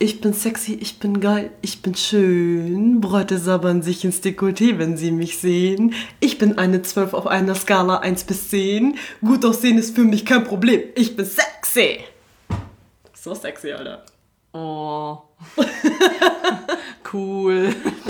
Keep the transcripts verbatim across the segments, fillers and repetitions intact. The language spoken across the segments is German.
Ich bin sexy, ich bin geil, ich bin schön. Bräute sabbern sich ins Dekolleté, wenn sie mich sehen. Ich bin eine zwölf auf einer Skala eins bis zehn. Gut aussehen ist für mich kein Problem. Ich bin sexy. So sexy, Alter. Oh. Cool.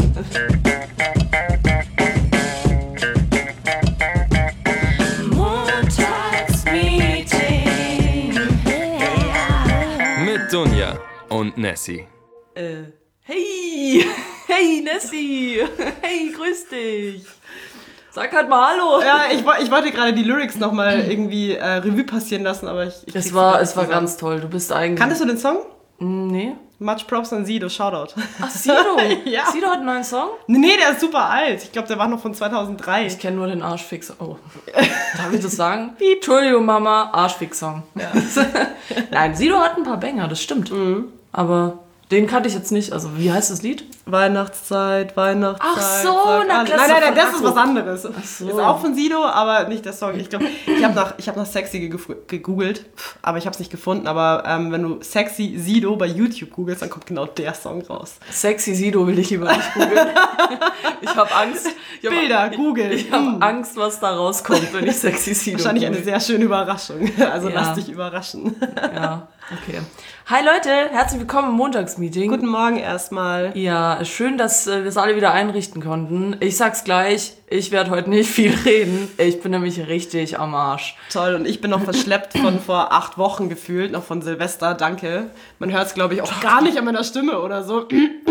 Mit Dunja und Nessie. Äh, hey, hey Nessie, hey, grüß dich. Sag halt mal Hallo. Ja, ich, ich wollte gerade die Lyrics nochmal irgendwie äh, Revue passieren lassen, aber ich... ich es war, es war ganz toll, du bist eigentlich... Kanntest du den Song? Nee. Much Props an Sido, Shoutout. Ach, Sido? Ja. Sido hat einen neuen Song? Nee, nee, der ist super alt. Ich glaube, der war noch von zweitausenddrei. Ich kenne nur den Arschfix. Oh. Darf ich das sagen? Entschuldigung, Mama, Arschfix-Song. Ja. Nein, Sido hat ein paar Banger, das stimmt. Mhm. Aber den kannte ich jetzt nicht. Also, wie heißt das Lied? Weihnachtszeit, Weihnachtszeit. Ach so, na, nein, nein, nein, das ist was anderes. Ach so. Ist auch von Sido, aber nicht der Song. Ich glaube, ich habe nach, ich hab nach Sexy gegoogelt, aber ich habe es nicht gefunden. Aber ähm, wenn du Sexy Sido bei YouTube googelst, dann kommt genau der Song raus. Sexy Sido will ich lieber nicht googeln. Ich habe Angst. Ich hab, Bilder, Google. Ich, ich habe hm. Angst, was da rauskommt, wenn ich Sexy Sido Wahrscheinlich google. eine sehr schöne Überraschung. Also ja. lass dich überraschen. Ja, okay. Hi Leute, herzlich willkommen im Montagsmeeting. Guten Morgen erstmal. Ja, schön, dass äh, wir es alle wieder einrichten konnten. Ich sag's gleich, ich werde heute nicht viel reden. Ich bin nämlich richtig am Arsch. Toll, und ich bin noch verschleppt von vor acht Wochen gefühlt, noch von Silvester, danke. Man hört es, glaube ich, auch gar nicht an meiner Stimme oder so.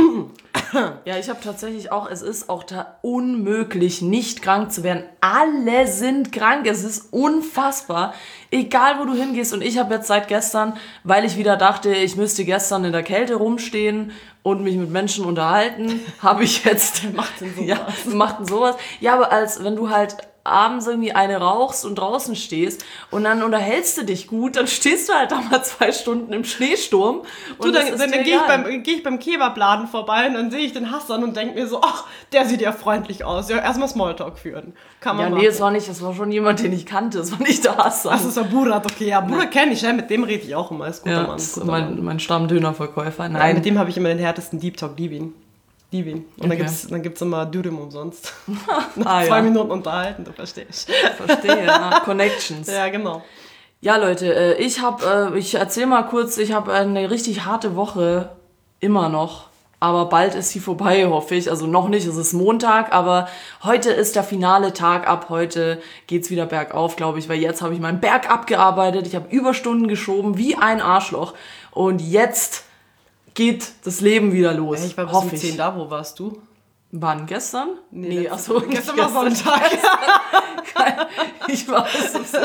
Ja, ich habe tatsächlich auch, es ist auch da unmöglich, nicht krank zu werden. Alle sind krank, es ist unfassbar. Egal, wo du hingehst. Und ich habe jetzt seit gestern, weil ich wieder dachte, ich müsste gestern in der Kälte rumstehen und mich mit Menschen unterhalten, habe ich jetzt... macht denn sowas? Ja, macht denn sowas? Ja, aber als wenn du halt abends irgendwie eine rauchst und draußen stehst und dann unterhältst du dich gut, dann stehst du halt da mal zwei Stunden im Schneesturm. Und du, dann, das ist dann, dann dir gehe ich, egal. beim, geh ich beim Kebabladen vorbei und dann sehe ich den Hassan und denke mir so, ach, der sieht ja freundlich aus. Ja, erstmal Smalltalk führen. Kann man Ja, machen. nee, es war nicht, es war schon jemand, den ich kannte, es war nicht der Hassan. Ach, das war Burat, okay. Ja, Burat kenne ich, ja, mit dem rede ich auch immer. Ist guter Ja, Mann. das ist Guter mein, Mann. mein Stammdönerverkäufer. Ja, Nein, mit dem habe ich immer den härtesten Deep Talk, lieb ihn. Lieb ihn. Und dann Okay. gibt's dann gibt's immer Dürüm umsonst. Nach Ah, zwei ja. Minuten unterhalten, du verstehst. verstehe, ja. Connections. Ja, genau. Ja, Leute, äh, ich habe, ich erzähl mal kurz, ich habe eine richtig harte Woche, immer noch. Aber bald ist sie vorbei, hoffe ich. Also noch nicht, es ist Montag, aber heute ist der finale Tag. Ab heute geht's wieder bergauf, glaube ich, weil jetzt habe ich meinen Berg abgearbeitet. Ich habe Überstunden geschoben, wie ein Arschloch. Und jetzt geht das Leben wieder los. Ich war bis hoffe um ich. zehn da, wo warst du? Wann? Gestern? Nee, letzte- achso. gestern nicht war Sonntag. Ich weiß es.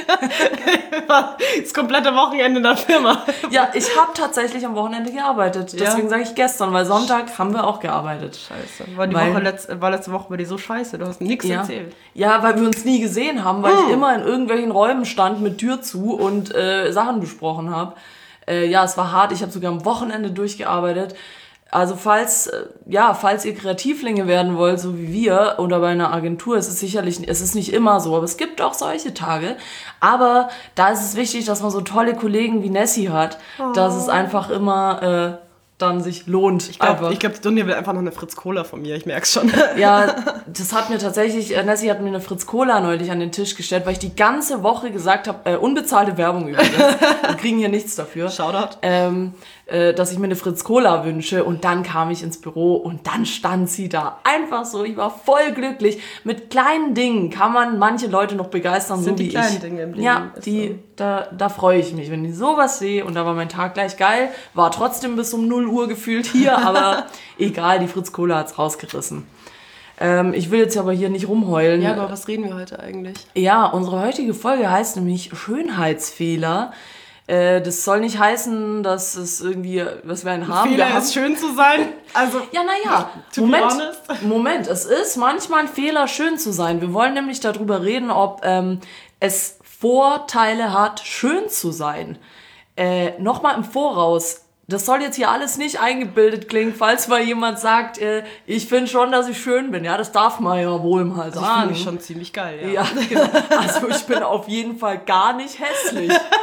Das komplette Wochenende in der Firma. Ja, ich habe tatsächlich am Wochenende gearbeitet. Ja? Deswegen sage ich gestern, weil Sonntag haben wir auch gearbeitet. Scheiße. War, die Weil- Woche letzt, war letzte Woche bei dir so scheiße? Du hast nichts Ja. erzählt. Ja, weil wir uns nie gesehen haben, weil Hm. ich immer in irgendwelchen Räumen stand mit Tür zu und äh, Sachen besprochen habe. Äh, ja, es war hart. Ich habe sogar am Wochenende durchgearbeitet. Also falls, äh, ja, falls ihr Kreativlinge werden wollt, so wie wir, oder bei einer Agentur, es ist sicherlich, es ist nicht immer so, aber es gibt auch solche Tage. Aber da ist es wichtig, dass man so tolle Kollegen wie Nessie hat, dass es einfach immer äh, dann sich lohnt. Ich glaube, einfach. ich glaub, die Dunja will einfach noch eine Fritz Cola von mir. Ich merk's schon. Ja, das hat mir tatsächlich, äh, Nessie hat mir eine Fritz Cola neulich an den Tisch gestellt, weil ich die ganze Woche gesagt habe, äh, unbezahlte Werbung übrigens, wir kriegen hier nichts dafür, Shoutout. ähm, äh, dass ich mir eine Fritz Cola wünsche, und dann kam ich ins Büro und dann stand sie da. Einfach so, ich war voll glücklich. Mit kleinen Dingen kann man manche Leute noch begeistern, Sind so die wie kleinen ich. Dinge im Leben, Ja, ist die, so. da, da freue ich mich, wenn ich sowas sehe, und da war mein Tag gleich geil, war trotzdem bis um null Uhr gefühlt hier, aber egal, die Fritz Cola hat's rausgerissen. Ähm, ich will jetzt aber hier nicht rumheulen. Ja, aber was reden wir heute eigentlich? Ja, unsere heutige Folge heißt nämlich Schönheitsfehler. Äh, das soll nicht heißen, dass es irgendwie, was wir einen haben. wir Fehler haben ist schön zu sein. Also, ja, naja, to be Moment, honest. Moment, es ist manchmal ein Fehler, schön zu sein. Wir wollen nämlich darüber reden, ob ähm, es Vorteile hat, schön zu sein. Äh, Nochmal im Voraus. Das soll jetzt hier alles nicht eingebildet klingen, falls mal jemand sagt, äh, ich finde schon, dass ich schön bin. Ja, das darf man ja wohl mal also ich sagen. finde mich schon ziemlich geil, ja. Ja, genau. Also ich bin auf jeden Fall gar nicht hässlich.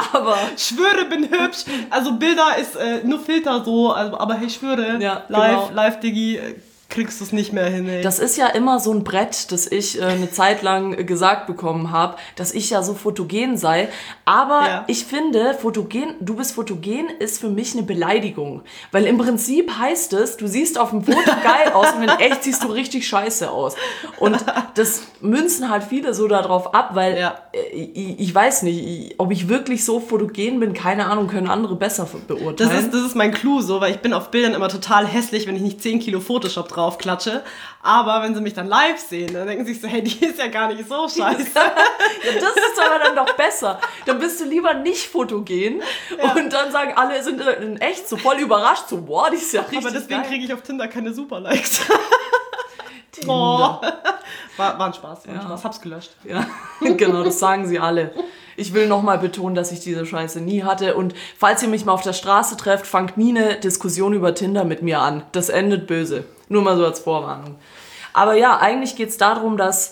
Aber schwöre, bin hübsch. Also Bilder ist äh, nur Filter so, also, aber hey, ich schwöre, Ja, live, genau. live, Diggi, äh, kriegst du es nicht mehr hin, ey. das ist ja immer so ein Brett, das ich äh, eine Zeit lang äh, gesagt bekommen habe, dass ich ja so fotogen sei. Aber Ja. ich finde, fotogen, du bist fotogen, ist für mich eine Beleidigung. Weil im Prinzip heißt es, du siehst auf dem Foto geil aus und in echt siehst du richtig scheiße aus. Und das münzen halt viele so darauf ab, weil Ja. äh, ich, ich weiß nicht, ich, ob ich wirklich so fotogen bin, keine Ahnung, können andere besser beurteilen. Das ist, das ist mein Clou so, weil ich bin auf Bildern immer total hässlich, wenn ich nicht zehn Kilo Photoshop draufklatsche. Aber wenn sie mich dann live sehen, dann denken sie sich so, hey, die ist ja gar nicht so scheiße. Ja, das ist aber dann doch besser. Dann bist du lieber nicht fotogen und dann sagen alle, sind in echt so voll überrascht, so, boah, die ist ja richtig Aber deswegen geil. kriege ich auf Tinder keine Super-Likes. Tinder. Oh. War, war ein Spaß, war ein Ja. Spaß. Hab's gelöscht. Ja, genau, das sagen sie alle. Ich will nochmal betonen, dass ich diese Scheiße nie hatte. Und falls ihr mich mal auf der Straße trefft, fangt nie eine Diskussion über Tinder mit mir an. Das endet böse. Nur mal so als Vorwarnung. Aber ja, eigentlich geht's darum, dass...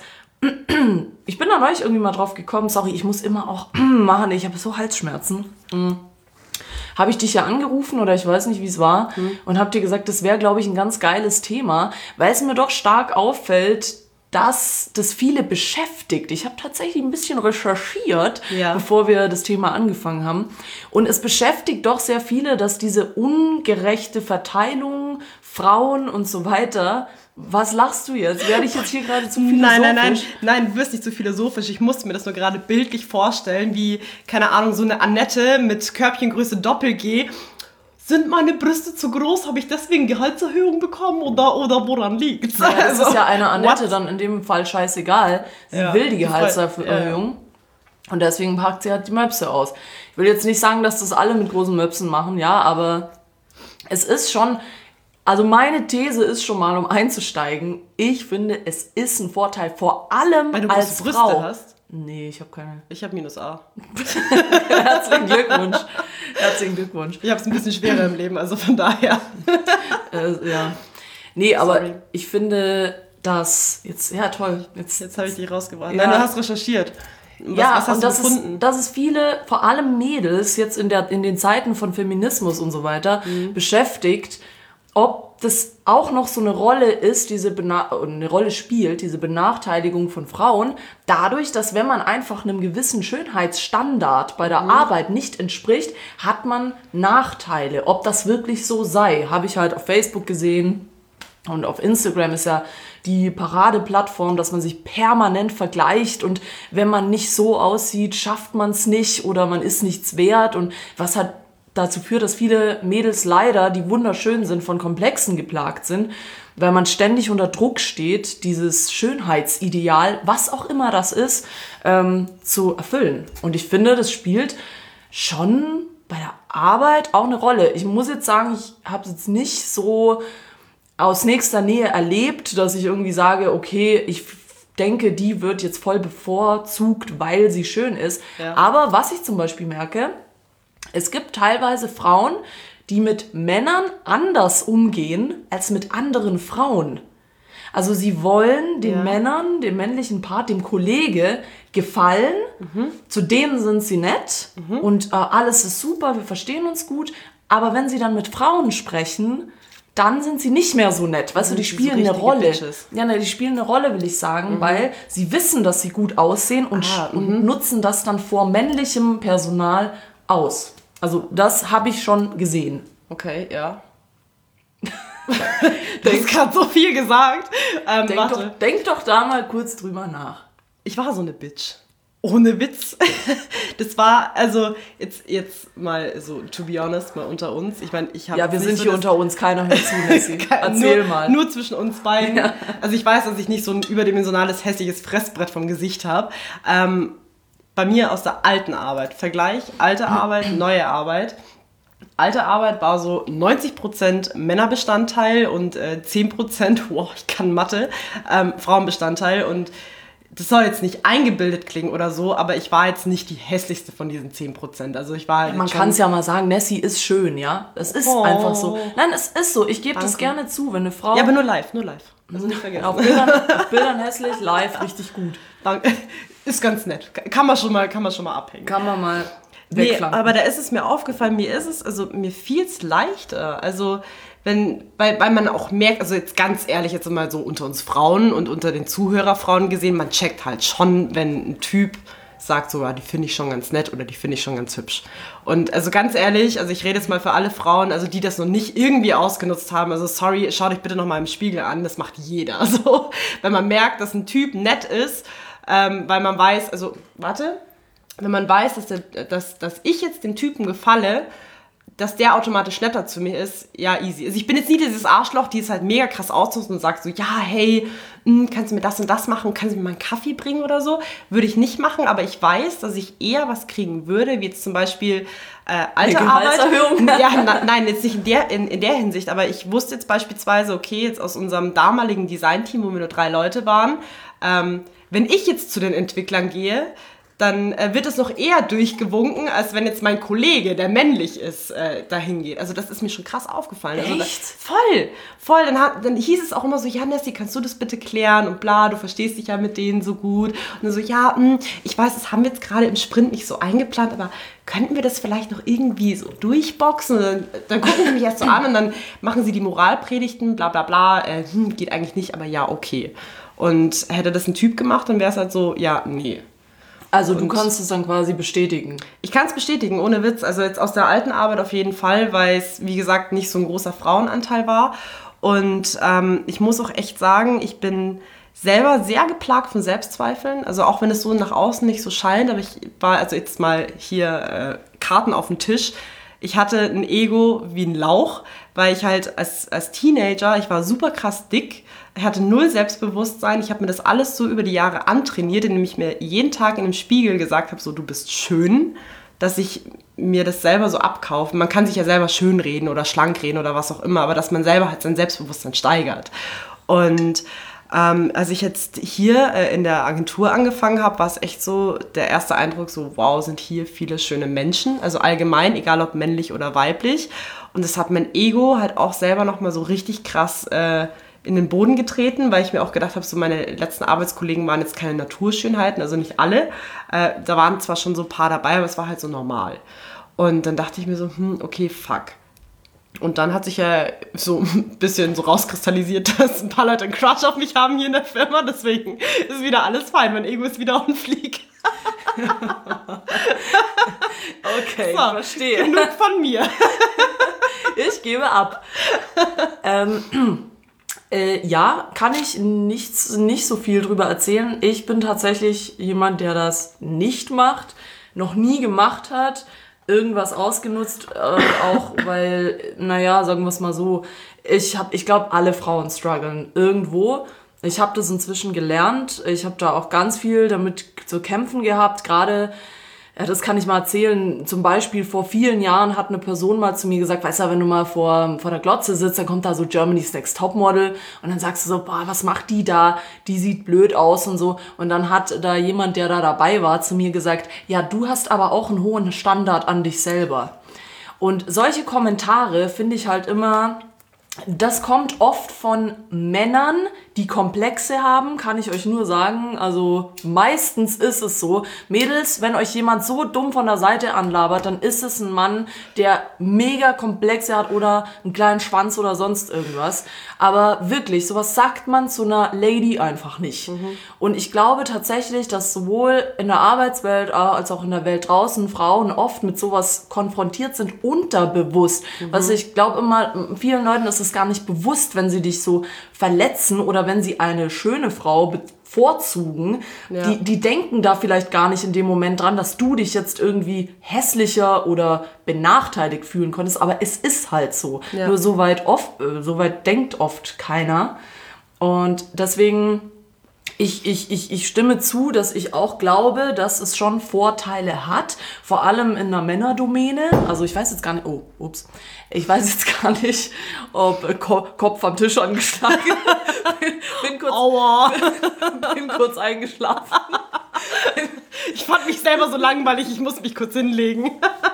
Ich bin da neulich irgendwie mal drauf gekommen. Sorry, ich muss immer auch machen. Ich habe so Halsschmerzen. Mhm. Habe ich dich ja angerufen oder ich weiß nicht, wie es war. Mhm. Und habe dir gesagt, das wäre, glaube ich, ein ganz geiles Thema. Weil es mir doch stark auffällt, dass das viele beschäftigt. Ich habe tatsächlich ein bisschen recherchiert, Ja. bevor wir das Thema angefangen haben. Und es beschäftigt doch sehr viele, dass diese ungerechte Verteilung, Frauen und so weiter... Was lachst du jetzt? Werde ich jetzt hier gerade zu philosophisch? Nein, nein, nein, nein, du wirst nicht zu philosophisch. Ich musste mir das nur gerade bildlich vorstellen, wie, keine Ahnung, so eine Annette mit Körbchengröße Doppel-G. Sind meine Brüste zu groß? Habe ich deswegen Gehaltserhöhung bekommen? Oder, oder woran liegt's? Ja, das ist ja eine Annette what? dann in dem Fall scheißegal. Sie Ja, will die die Gehaltserhöhung. Und deswegen packt sie halt die Möpse aus. Ich will jetzt nicht sagen, dass das alle mit großen Möpsen machen, ja, aber es ist schon... Also meine These ist schon mal, um einzusteigen, ich finde, es ist ein Vorteil, vor allem Weil du als große Brüste Frau. hast? Nee, ich habe keine. Ich habe minus A. Herzlichen Glückwunsch. Herzlichen Glückwunsch. Ich habe es ein bisschen schwerer im Leben, also von daher. Äh, ja. Nee, aber Sorry. ich finde, dass... Jetzt, ja, toll. Jetzt, Jetzt habe ich dich rausgebracht. Ja. Nein, du hast recherchiert. Was, ja, was hast und du das gefunden? ist, dass es viele, vor allem Mädels, jetzt in, der, in den Zeiten von Feminismus und so weiter, Mhm. beschäftigt, ob das auch noch so eine Rolle ist, diese Bena- eine Rolle spielt, diese Benachteiligung von Frauen, dadurch, dass wenn man einfach einem gewissen Schönheitsstandard bei der Mhm. Arbeit nicht entspricht, hat man Nachteile. Ob das wirklich so sei, habe ich halt auf Facebook gesehen. Und auf Instagram ist ja die Paradeplattform, dass man sich permanent vergleicht und wenn man nicht so aussieht, schafft man es nicht oder man ist nichts wert und was hat dazu führt, dass viele Mädels leider, die wunderschön sind, von Komplexen geplagt sind, weil man ständig unter Druck steht, dieses Schönheitsideal, was auch immer das ist, ähm, zu erfüllen. Und ich finde, das spielt schon bei der Arbeit auch eine Rolle. Ich muss jetzt sagen, ich habe es jetzt nicht so aus nächster Nähe erlebt, dass ich irgendwie sage, okay, ich denke, die wird jetzt voll bevorzugt, weil sie schön ist. Ja. Aber was ich zum Beispiel merke, es gibt teilweise Frauen, die mit Männern anders umgehen als mit anderen Frauen. Also sie wollen den Ja. Männern, dem männlichen Part, dem Kollege gefallen. Mhm. Zu denen sind sie nett und äh, alles ist super, wir verstehen uns gut. Aber wenn sie dann mit Frauen sprechen, dann sind sie nicht mehr so nett. Weißt du, die sind sie so spielen eine richtige Rolle. Bitches. Ja, ne, die spielen eine Rolle, will ich sagen, weil sie wissen, dass sie gut aussehen und, Ah, sch- und nutzen das dann vor männlichem Personal aus. Also das habe ich schon gesehen. Okay, ja. Du hast gerade so viel gesagt. Ähm, Denk warte. doch, denk doch da mal kurz drüber nach. Ich war so eine Bitch. Ohne Witz. Das war, also, jetzt, jetzt mal so, to be honest, mal unter uns. Ich meine, ich habe. Ja, wir sind hier unter uns, keiner hört zu, Nessie. Erzähl nur, mal. Nur zwischen uns beiden. Ja. Also ich weiß, dass ich nicht so ein überdimensionales, hässliches Fressbrett vom Gesicht habe. Ähm, bei mir aus der alten Arbeit. Vergleich, alte Arbeit, neue Arbeit. Alte Arbeit war so neunzig Prozent Männerbestandteil und äh, zehn Prozent, wow, ich kann Mathe, ähm, Frauenbestandteil. Und das soll jetzt nicht eingebildet klingen oder so, aber ich war jetzt nicht die hässlichste von diesen zehn Prozent. Also ich war halt Man schon- kann es ja mal sagen, Nessie ist schön, ja? Es ist Oh. einfach so. Nein, es ist so. Ich gebe das Danke. gerne zu, wenn eine Frau Ja, aber nur live, nur live. Also nicht vergessen. auf, Bildern, auf Bildern hässlich, live richtig gut. Danke. Ist ganz nett. Kann man schon mal, kann man schon mal abhängen. Kann man mal... Nee, wegflanken. aber da ist es mir aufgefallen, mir ist es, also mir fiel es leichter. Also wenn, weil, weil man auch merkt, also jetzt ganz ehrlich, jetzt mal so unter uns Frauen und unter den Zuhörerfrauen gesehen, man checkt halt schon, wenn ein Typ sagt so, ja, die finde ich schon ganz nett oder die finde ich schon ganz hübsch. Und also ganz ehrlich, also ich rede jetzt mal für alle Frauen, also die das noch nicht irgendwie ausgenutzt haben, also sorry, schaut euch bitte noch mal im Spiegel an, das macht jeder. So, wenn man merkt, dass ein Typ nett ist, ähm, weil man weiß, also warte, wenn man weiß, dass, der, dass, dass ich jetzt dem Typen gefalle, dass der automatisch netter zu mir ist, ja, easy. Also ich bin jetzt nie dieses Arschloch, die es halt mega krass ausnutzt und sagt so, ja, hey, mh, kannst du mir das und das machen, kannst du mir mal einen Kaffee bringen oder so? Würde ich nicht machen, aber ich weiß, dass ich eher was kriegen würde, wie jetzt zum Beispiel äh, alte Arbeit. Ja, na, nein, jetzt nicht in der, in, in der Hinsicht, aber ich wusste jetzt beispielsweise, okay, jetzt aus unserem damaligen Designteam, wo wir nur drei Leute waren, ähm, wenn ich jetzt zu den Entwicklern gehe, dann äh, wird es noch eher durchgewunken, als wenn jetzt mein Kollege, der männlich ist, äh, dahin geht. Also das ist mir schon krass aufgefallen. Echt? Also, das, voll, voll. Dann, hat, dann hieß es auch immer so, ja, Nessie, kannst du das bitte klären? Und bla, du verstehst dich ja mit denen so gut. Und dann so, ja, mh, ich weiß, das haben wir jetzt gerade im Sprint nicht so eingeplant, aber könnten wir das vielleicht noch irgendwie so durchboxen? Und dann, dann gucken die mich erst so an und dann machen sie die Moralpredigten, bla bla bla. Äh, hm, geht eigentlich nicht, aber ja, okay. Und hätte das ein Typ gemacht, dann wäre es halt so, ja, nee. Also du Und kannst es dann quasi bestätigen. Ich kann es bestätigen, ohne Witz. Also jetzt aus der alten Arbeit auf jeden Fall, weil es, wie gesagt, nicht so ein großer Frauenanteil war. Und ähm, ich muss auch echt sagen, ich bin selber sehr geplagt von Selbstzweifeln. Also auch wenn es so nach außen nicht so scheint, aber ich war, also jetzt mal hier äh, Karten auf dem Tisch. Ich hatte ein Ego wie ein Lauch, weil ich halt als, als Teenager, ich war super krass dick, ich hatte null Selbstbewusstsein, ich habe mir das alles so über die Jahre antrainiert, indem ich mir jeden Tag in dem Spiegel gesagt habe, so, du bist schön, dass ich mir das selber so abkaufe. Man kann sich ja selber schön reden oder schlank reden oder was auch immer, aber dass man selber halt sein Selbstbewusstsein steigert. Und ähm, als ich jetzt hier äh, in der Agentur angefangen habe, war es echt so der erste Eindruck, so wow, sind hier viele schöne Menschen, also allgemein, egal ob männlich oder weiblich. Und das hat mein Ego halt auch selber nochmal so richtig krass äh, in den Boden getreten, weil ich mir auch gedacht habe, so meine letzten Arbeitskollegen waren jetzt keine Naturschönheiten, also nicht alle. Äh, da waren zwar schon so ein paar dabei, aber es war halt so normal. Und dann dachte ich mir so, hm, okay, fuck. Und dann hat sich ja so ein bisschen so rauskristallisiert, dass ein paar Leute einen Crush auf mich haben hier in der Firma, deswegen ist wieder alles fein, mein Ego ist wieder auf dem Flieg. Okay, so, verstehe. Genug von mir. Ich gebe ab. ähm, äh, ja, kann ich nichts, nicht so viel drüber erzählen. Ich bin tatsächlich jemand, der das nicht macht, noch nie gemacht hat, irgendwas ausgenutzt, äh, auch weil, naja, sagen wir es mal so, ich habe, ich glaube, alle Frauen strugglen irgendwo. Ich habe das inzwischen gelernt. Ich habe da auch ganz viel damit zu kämpfen gehabt. Gerade, ja, das kann ich mal erzählen, zum Beispiel vor vielen Jahren hat eine Person mal zu mir gesagt, weißt du, wenn du mal vor, vor der Glotze sitzt, dann kommt da so Germany's Next Topmodel und dann sagst du so, boah, was macht die da? Die sieht blöd aus und so. Und dann hat da jemand, der da dabei war, zu mir gesagt, ja, du hast aber auch einen hohen Standard an dich selber. Und solche Kommentare finde ich halt immer, das kommt oft von Männern, die Komplexe haben, kann ich euch nur sagen. Also meistens ist es so. Mädels, wenn euch jemand so dumm von der Seite anlabert, dann ist es ein Mann, der mega Komplexe hat oder einen kleinen Schwanz oder sonst irgendwas. Aber wirklich, sowas sagt man zu einer Lady einfach nicht. Mhm. Und ich glaube tatsächlich, dass sowohl in der Arbeitswelt als auch in der Welt draußen Frauen oft mit sowas konfrontiert sind, unterbewusst. Mhm. Also ich glaube immer, vielen Leuten ist es gar nicht bewusst, wenn sie dich so verletzen oder wenn sie eine schöne Frau bevorzugen, ja. die, die denken da vielleicht gar nicht in dem Moment dran, dass du dich jetzt irgendwie hässlicher oder benachteiligt fühlen konntest, aber es ist halt so. Ja. Nur so weit oft, äh, so weit denkt oft keiner. Und deswegen, ich, ich, ich, ich stimme zu, dass ich auch glaube, dass es schon Vorteile hat, vor allem in der Männerdomäne. Also ich weiß jetzt gar nicht, oh, ups, ich weiß jetzt gar nicht, ob äh, Ko- Kopf am Tisch angeschlagen. bin, bin, kurz, Aua. bin, bin kurz eingeschlafen. Ich fand mich selber so langweilig, ich muss mich kurz hinlegen.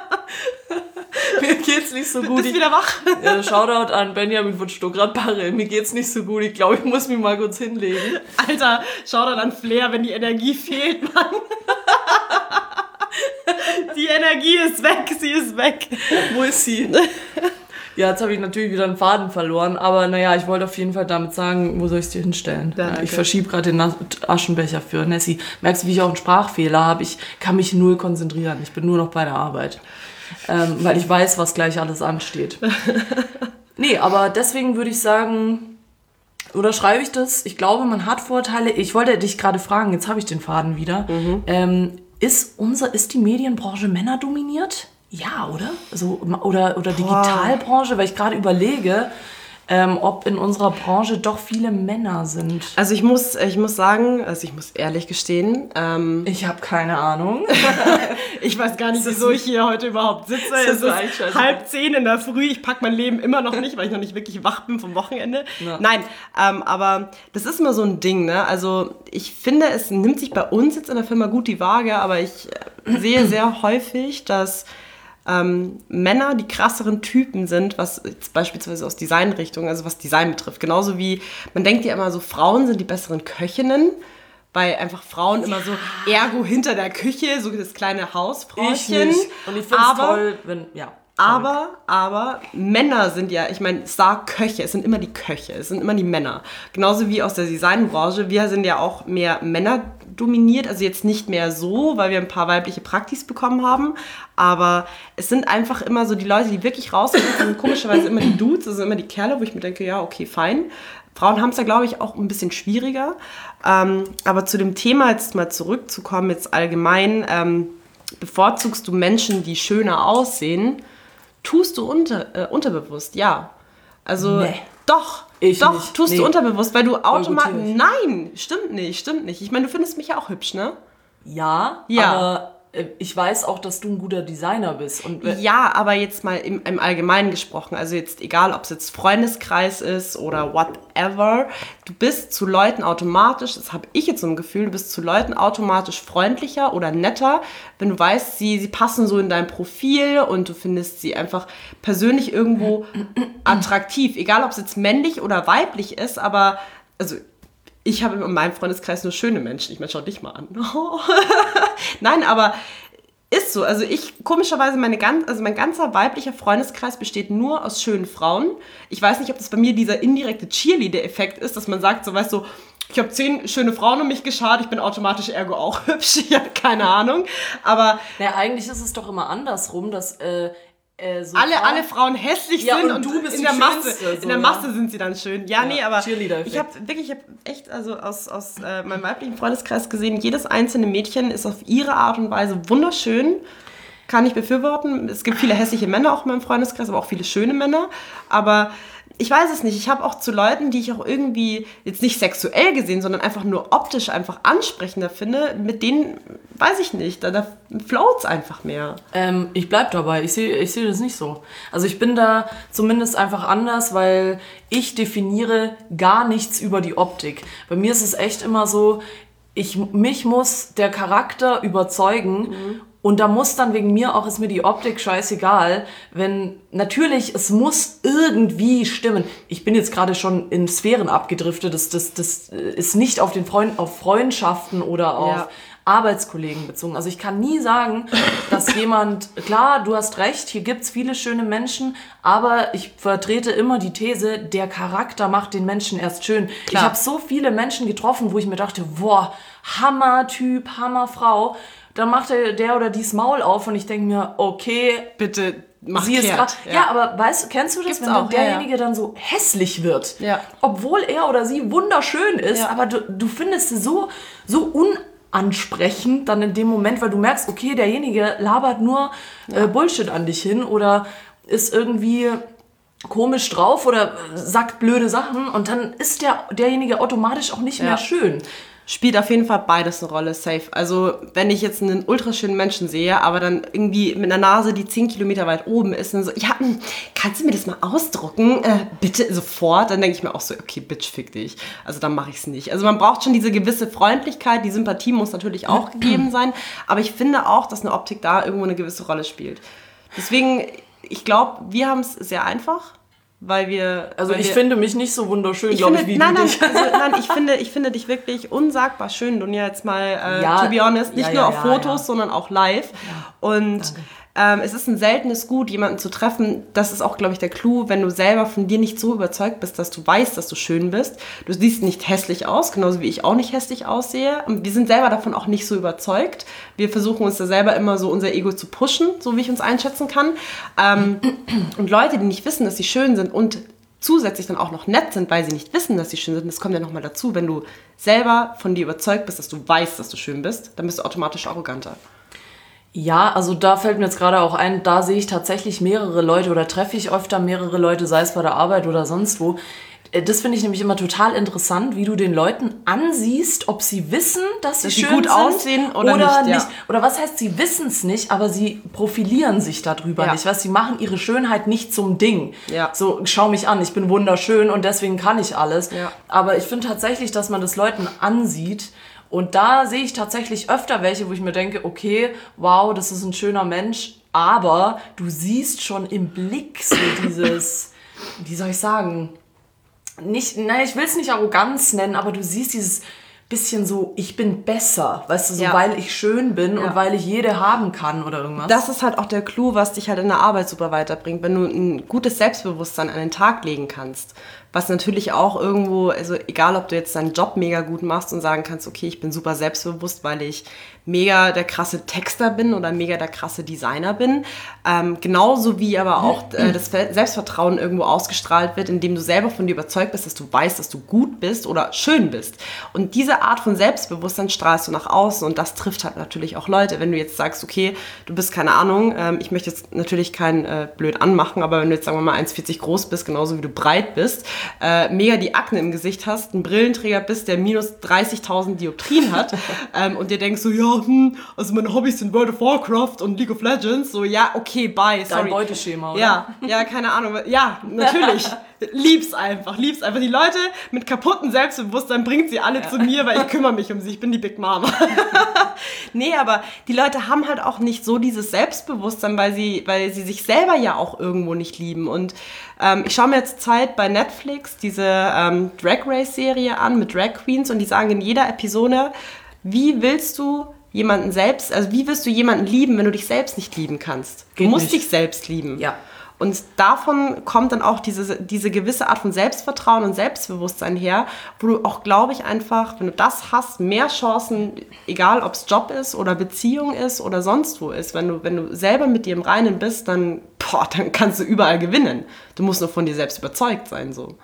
Mir geht's nicht so gut. Bist wieder wach? Ja, Shoutout an Benjamin von Stuttgart-Barre. Mir geht's nicht so gut. Ich glaube, ich muss mich mal kurz hinlegen. Alter, Shoutout an Flair, wenn die Energie fehlt, Mann. Die Energie ist weg, sie ist weg. Wo ist sie? Ja, jetzt habe ich natürlich wieder einen Faden verloren, aber naja, ich wollte auf jeden Fall damit sagen, wo soll ich es dir hinstellen? Ja, ich verschiebe gerade den Aschenbecher für Nessie. Merkst du, wie ich auch einen Sprachfehler habe? Ich kann mich null konzentrieren. Ich bin nur noch bei der Arbeit. Ähm, weil ich weiß, was gleich alles ansteht. Nee, aber deswegen würde ich sagen, oder schreibe ich das? Ich glaube, man hat Vorteile. Ich wollte dich gerade fragen, jetzt habe ich den Faden wieder. Mhm. Ähm, ist, unser, ist die Medienbranche männerdominiert? Ja, oder? Also, oder oder Digitalbranche, weil ich gerade überlege, ähm, ob in unserer Branche doch viele Männer sind. Also ich muss, ich muss sagen, also ich muss ehrlich gestehen. Ähm, ich habe keine Ahnung. Ich weiß gar nicht, wieso ich hier heute überhaupt sitze. Es ist ist halb zehn in der Früh. Ich packe mein Leben immer noch nicht, weil ich noch nicht wirklich wach bin vom Wochenende. Ja. Nein, ähm, aber das ist immer so ein Ding, ne? Also ich finde, es nimmt sich bei uns jetzt in der Firma gut die Waage, aber ich sehe sehr häufig, dass Ähm, Männer die krasseren Typen sind, was jetzt beispielsweise aus Designrichtung, also was Design betrifft. Genauso wie, man denkt ja immer so, Frauen sind die besseren Köchinnen, weil einfach Frauen immer so ergo hinter der Küche, so das kleine Hausfrauchen. Ich nicht. Und ich finde es toll, wenn, ja. Aber, aber Männer sind ja, ich meine, Star-Köche, es sind immer die Köche, es sind immer die Männer. Genauso wie aus der Designbranche, wir sind ja auch mehr Männer dominiert, also jetzt nicht mehr so, weil wir ein paar weibliche Praktis bekommen haben, aber es sind einfach immer so die Leute, die wirklich rausgehen, sind komischerweise immer die Dudes, also immer die Kerle, wo ich mir denke, ja, okay, fein. Frauen haben es ja, glaube ich, auch ein bisschen schwieriger, ähm, aber zu dem Thema jetzt mal zurückzukommen, jetzt allgemein, ähm, bevorzugst du Menschen, die schöner aussehen? Tust du unter, äh, unterbewusst, ja. Also, nee. doch, ich doch, nicht. tust nee. du unterbewusst, weil du automatisch, nein, stimmt nicht, stimmt nicht. Ich meine, du findest mich ja auch hübsch, ne? Ja, ja. aber äh, ich weiß auch, dass du ein guter Designer bist. Und, äh, ja, aber jetzt mal im, im Allgemeinen gesprochen, also jetzt egal, ob es jetzt Freundeskreis ist oder whatever, du bist zu Leuten automatisch, das habe ich jetzt so ein Gefühl, du bist zu Leuten automatisch freundlicher oder netter, wenn du weißt, sie, sie passen so in dein Profil und du findest sie einfach persönlich irgendwo attraktiv, egal ob es jetzt männlich oder weiblich ist, aber also ich habe in meinem Freundeskreis nur schöne Menschen. Ich meine, schau dich mal an. Nein, aber ist so. Also ich, komischerweise, meine ganz, also mein ganzer weiblicher Freundeskreis besteht nur aus schönen Frauen. Ich weiß nicht, ob das bei mir dieser indirekte Cheerleader-Effekt ist, dass man sagt, so weißt du, ich habe zehn schöne Frauen um mich geschart, ich bin automatisch ergo auch hübsch. Ich habe keine Ahnung. Aber naja, eigentlich ist es doch immer andersrum, dass äh, äh, so alle, Frauen, alle Frauen hässlich ja, sind und, und du bist in der Masse, Schönste, so, in der ja. Masse sind sie dann schön. Ja, ja nee, aber ich habe wirklich, ich habe echt, also aus, aus äh, meinem weiblichen Freundeskreis gesehen, jedes einzelne Mädchen ist auf ihre Art und Weise wunderschön. Kann ich befürworten. Es gibt viele hässliche Männer auch in meinem Freundeskreis, aber auch viele schöne Männer. Aber ich weiß es nicht. Ich habe auch zu Leuten, die ich auch irgendwie jetzt nicht sexuell gesehen, sondern einfach nur optisch einfach ansprechender finde, mit denen, weiß ich nicht, da, da float's einfach mehr. Ähm, ich bleib dabei. Ich sehe ich seh das nicht so. Also ich bin da zumindest einfach anders, weil ich definiere gar nichts über die Optik. Bei mir ist es echt immer so, ich, mich muss der Charakter überzeugen. Mhm. Und da muss dann wegen mir auch, ist mir die Optik scheißegal, wenn, natürlich, es muss irgendwie stimmen. Ich bin jetzt gerade schon in Sphären abgedriftet, das, das, das ist nicht auf den Freund, auf Freundschaften oder auf ja. Arbeitskollegen bezogen. Also ich kann nie sagen, dass jemand, klar, du hast recht, hier gibt's viele schöne Menschen, aber ich vertrete immer die These, der Charakter macht den Menschen erst schön. Klar. Ich habe so viele Menschen getroffen, wo ich mir dachte, boah, Hammer-Typ, Hammer-Frau. Dann macht der, der oder die das Maul auf und ich denke mir, okay, bitte mach sie ist grad, ja. ja, aber weißt, kennst du das, Gibt's wenn auch, derjenige ja, ja. dann so hässlich wird, ja. obwohl er oder sie wunderschön ist, ja. aber du, du findest sie so, so unansprechend dann in dem Moment, weil du merkst, okay, derjenige labert nur ja. äh, Bullshit an dich hin oder ist irgendwie komisch drauf oder sagt blöde Sachen und dann ist der, derjenige automatisch auch nicht ja. mehr schön. Spielt auf jeden Fall beides eine Rolle, safe. Also wenn ich jetzt einen ultraschönen Menschen sehe, aber dann irgendwie mit einer Nase, die zehn Kilometer weit oben ist, und so, ja, kannst du mir das mal ausdrucken? Äh, bitte sofort. Dann denke ich mir auch so, okay, Bitch, fick dich. Also dann mache ich es nicht. Also man braucht schon diese gewisse Freundlichkeit, die Sympathie muss natürlich auch gegeben sein, aber ich finde auch, dass eine Optik da irgendwo eine gewisse Rolle spielt. Deswegen, ich glaube, wir haben es sehr einfach. weil wir... Also weil ich wir, finde mich nicht so wunderschön, ich glaube finde, ich, wie nein, du nein, dich. also, nein, ich finde, ich finde dich wirklich unsagbar schön, Dunja, jetzt mal, äh, Ja, to be honest, nicht ja, nur ja, auf ja, Fotos, ja. sondern auch live. Und ähm, es ist ein seltenes Gut, jemanden zu treffen. Das ist auch, glaube ich, der Clou, wenn du selber von dir nicht so überzeugt bist, dass du weißt, dass du schön bist. Du siehst nicht hässlich aus, genauso wie ich auch nicht hässlich aussehe. Und wir sind selber davon auch nicht so überzeugt. Wir versuchen uns da selber immer so unser Ego zu pushen, so wie ich uns einschätzen kann. Ähm, und Leute, die nicht wissen, dass sie schön sind und zusätzlich dann auch noch nett sind, weil sie nicht wissen, dass sie schön sind, das kommt ja nochmal dazu. Wenn du selber von dir überzeugt bist, dass du weißt, dass du schön bist, dann bist du automatisch arroganter. Ja, also da fällt mir jetzt gerade auch ein, da sehe ich tatsächlich mehrere Leute oder treffe ich öfter mehrere Leute, sei es bei der Arbeit oder sonst wo. Das finde ich nämlich immer total interessant, wie du den Leuten ansiehst, ob sie wissen, dass sie Dass sie schön gut sind aussehen oder nicht, ja. Oder was heißt, sie wissen es nicht, aber sie profilieren sich darüber Ja. nicht. Weißt, sie machen ihre Schönheit nicht zum Ding. Ja. So, schau mich an, ich bin wunderschön und deswegen kann ich alles. Ja. Aber ich finde tatsächlich, dass man das Leuten ansieht. Und da sehe ich tatsächlich öfter welche, wo ich mir denke, okay, wow, das ist ein schöner Mensch, aber du siehst schon im Blick so dieses, wie soll ich sagen, nicht, nein, ich will es nicht Arroganz nennen, aber du siehst dieses bisschen so, ich bin besser, weißt du, so Ja. weil ich schön bin Ja. und weil ich jede haben kann oder irgendwas. Das ist halt auch der Clou, was dich halt in der Arbeit super weiterbringt, wenn du ein gutes Selbstbewusstsein an den Tag legen kannst. Was natürlich auch irgendwo, also egal, ob du jetzt deinen Job mega gut machst und sagen kannst, okay, ich bin super selbstbewusst, weil ich mega der krasse Texter bin oder mega der krasse Designer bin. Ähm, genauso wie aber auch äh, das Selbstvertrauen irgendwo ausgestrahlt wird, indem du selber von dir überzeugt bist, dass du weißt, dass du gut bist oder schön bist. Und diese Art von Selbstbewusstsein strahlst du nach außen und das trifft halt natürlich auch Leute. Wenn du jetzt sagst, okay, du bist, keine Ahnung, ähm, ich möchte jetzt natürlich kein äh, blöd anmachen, aber wenn du jetzt, sagen wir mal, eins Komma vierzig groß bist, genauso wie du breit bist, äh, mega die Akne im Gesicht hast, ein Brillenträger bist, der minus dreißigtausend Dioptrien hat ähm, und dir denkst so, ja, hm, also meine Hobbys sind World of Warcraft und League of Legends, so, ja, okay, bye, sorry. Dein Beuteschema, oder? Ja, ja, keine Ahnung, ja, natürlich. Lieb's einfach, lieb's einfach. Die Leute mit kaputtem Selbstbewusstsein bringt sie alle ja. zu mir, weil ich kümmere mich um sie, ich bin die Big Mama. Nee, aber die Leute haben halt auch nicht so dieses Selbstbewusstsein, weil sie, weil sie sich selber ja auch irgendwo nicht lieben. Und ähm, ich schaue mir jetzt Zeit bei Netflix diese ähm, Drag Race Serie an mit Drag Queens und die sagen in jeder Episode, wie willst du jemanden selbst, also wie wirst du jemanden lieben, wenn du dich selbst nicht lieben kannst? Du Geht musst nicht. dich selbst lieben. Ja. Und davon kommt dann auch diese, diese gewisse Art von Selbstvertrauen und Selbstbewusstsein her, wo du auch, glaube ich, einfach, wenn du das hast, mehr Chancen, egal ob es Job ist oder Beziehung ist oder sonst wo ist, wenn du, wenn du selber mit dir im Reinen bist, dann, boah, dann kannst du überall gewinnen. Du musst nur von dir selbst überzeugt sein, so.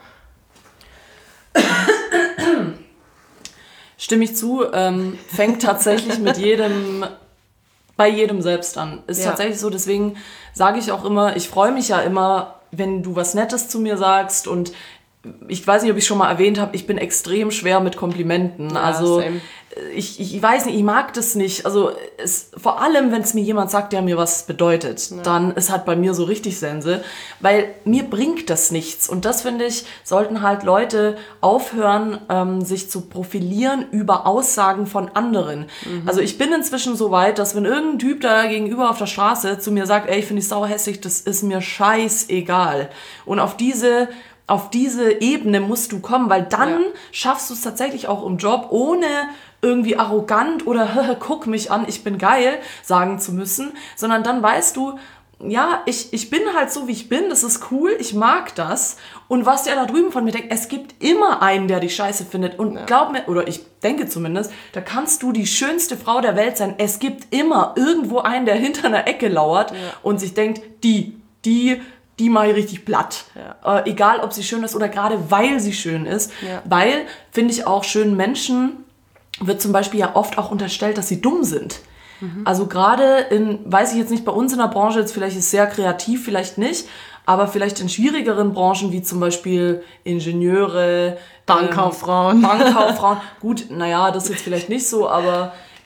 Stimme ich zu, ähm, fängt tatsächlich mit jedem, bei jedem selbst an. Ist Ja. tatsächlich so, deswegen sage ich auch immer, ich freue mich ja immer, wenn du was Nettes zu mir sagst und ich weiß nicht, ob ich schon mal erwähnt habe, ich bin extrem schwer mit Komplimenten. Ja, also same. ich, ich weiß nicht, ich mag das nicht. Also es, vor allem, wenn es mir jemand sagt, der mir was bedeutet, ja. dann ist halt bei mir so richtig Sense, weil mir bringt das nichts. Und das, finde ich, sollten halt Leute aufhören, ähm, sich zu profilieren über Aussagen von anderen. Mhm. Also ich bin inzwischen so weit, dass wenn irgendein Typ da gegenüber auf der Straße zu mir sagt, ey, ich finde dich sauhässig, das ist mir scheißegal. Und auf diese Auf diese Ebene musst du kommen, weil dann ja. schaffst du es tatsächlich auch im Job, ohne irgendwie arrogant oder guck mich an, ich bin geil sagen zu müssen, sondern dann weißt du, ja, ich, ich bin halt so, wie ich bin, das ist cool, ich mag das. Und was der da drüben von mir denkt, es gibt immer einen, der dich scheiße findet. Und ja. glaub mir, oder ich denke zumindest, da kannst du die schönste Frau der Welt sein. Es gibt immer irgendwo einen, der hinter einer Ecke lauert ja. und sich denkt, die, die... die mache ich richtig platt. Ja. Äh, egal, ob sie schön ist oder gerade weil sie schön ist. Ja. Weil, finde ich auch, schönen Menschen wird zum Beispiel ja oft auch unterstellt, dass sie dumm sind. Mhm. Also gerade in, weiß ich jetzt nicht, bei uns in der Branche, jetzt vielleicht ist es sehr kreativ, vielleicht nicht, aber vielleicht in schwierigeren Branchen, wie zum Beispiel Ingenieure, Bankkauffrauen. Ähm, Bankkauffrauen. Gut, naja, das ist jetzt vielleicht nicht so, aber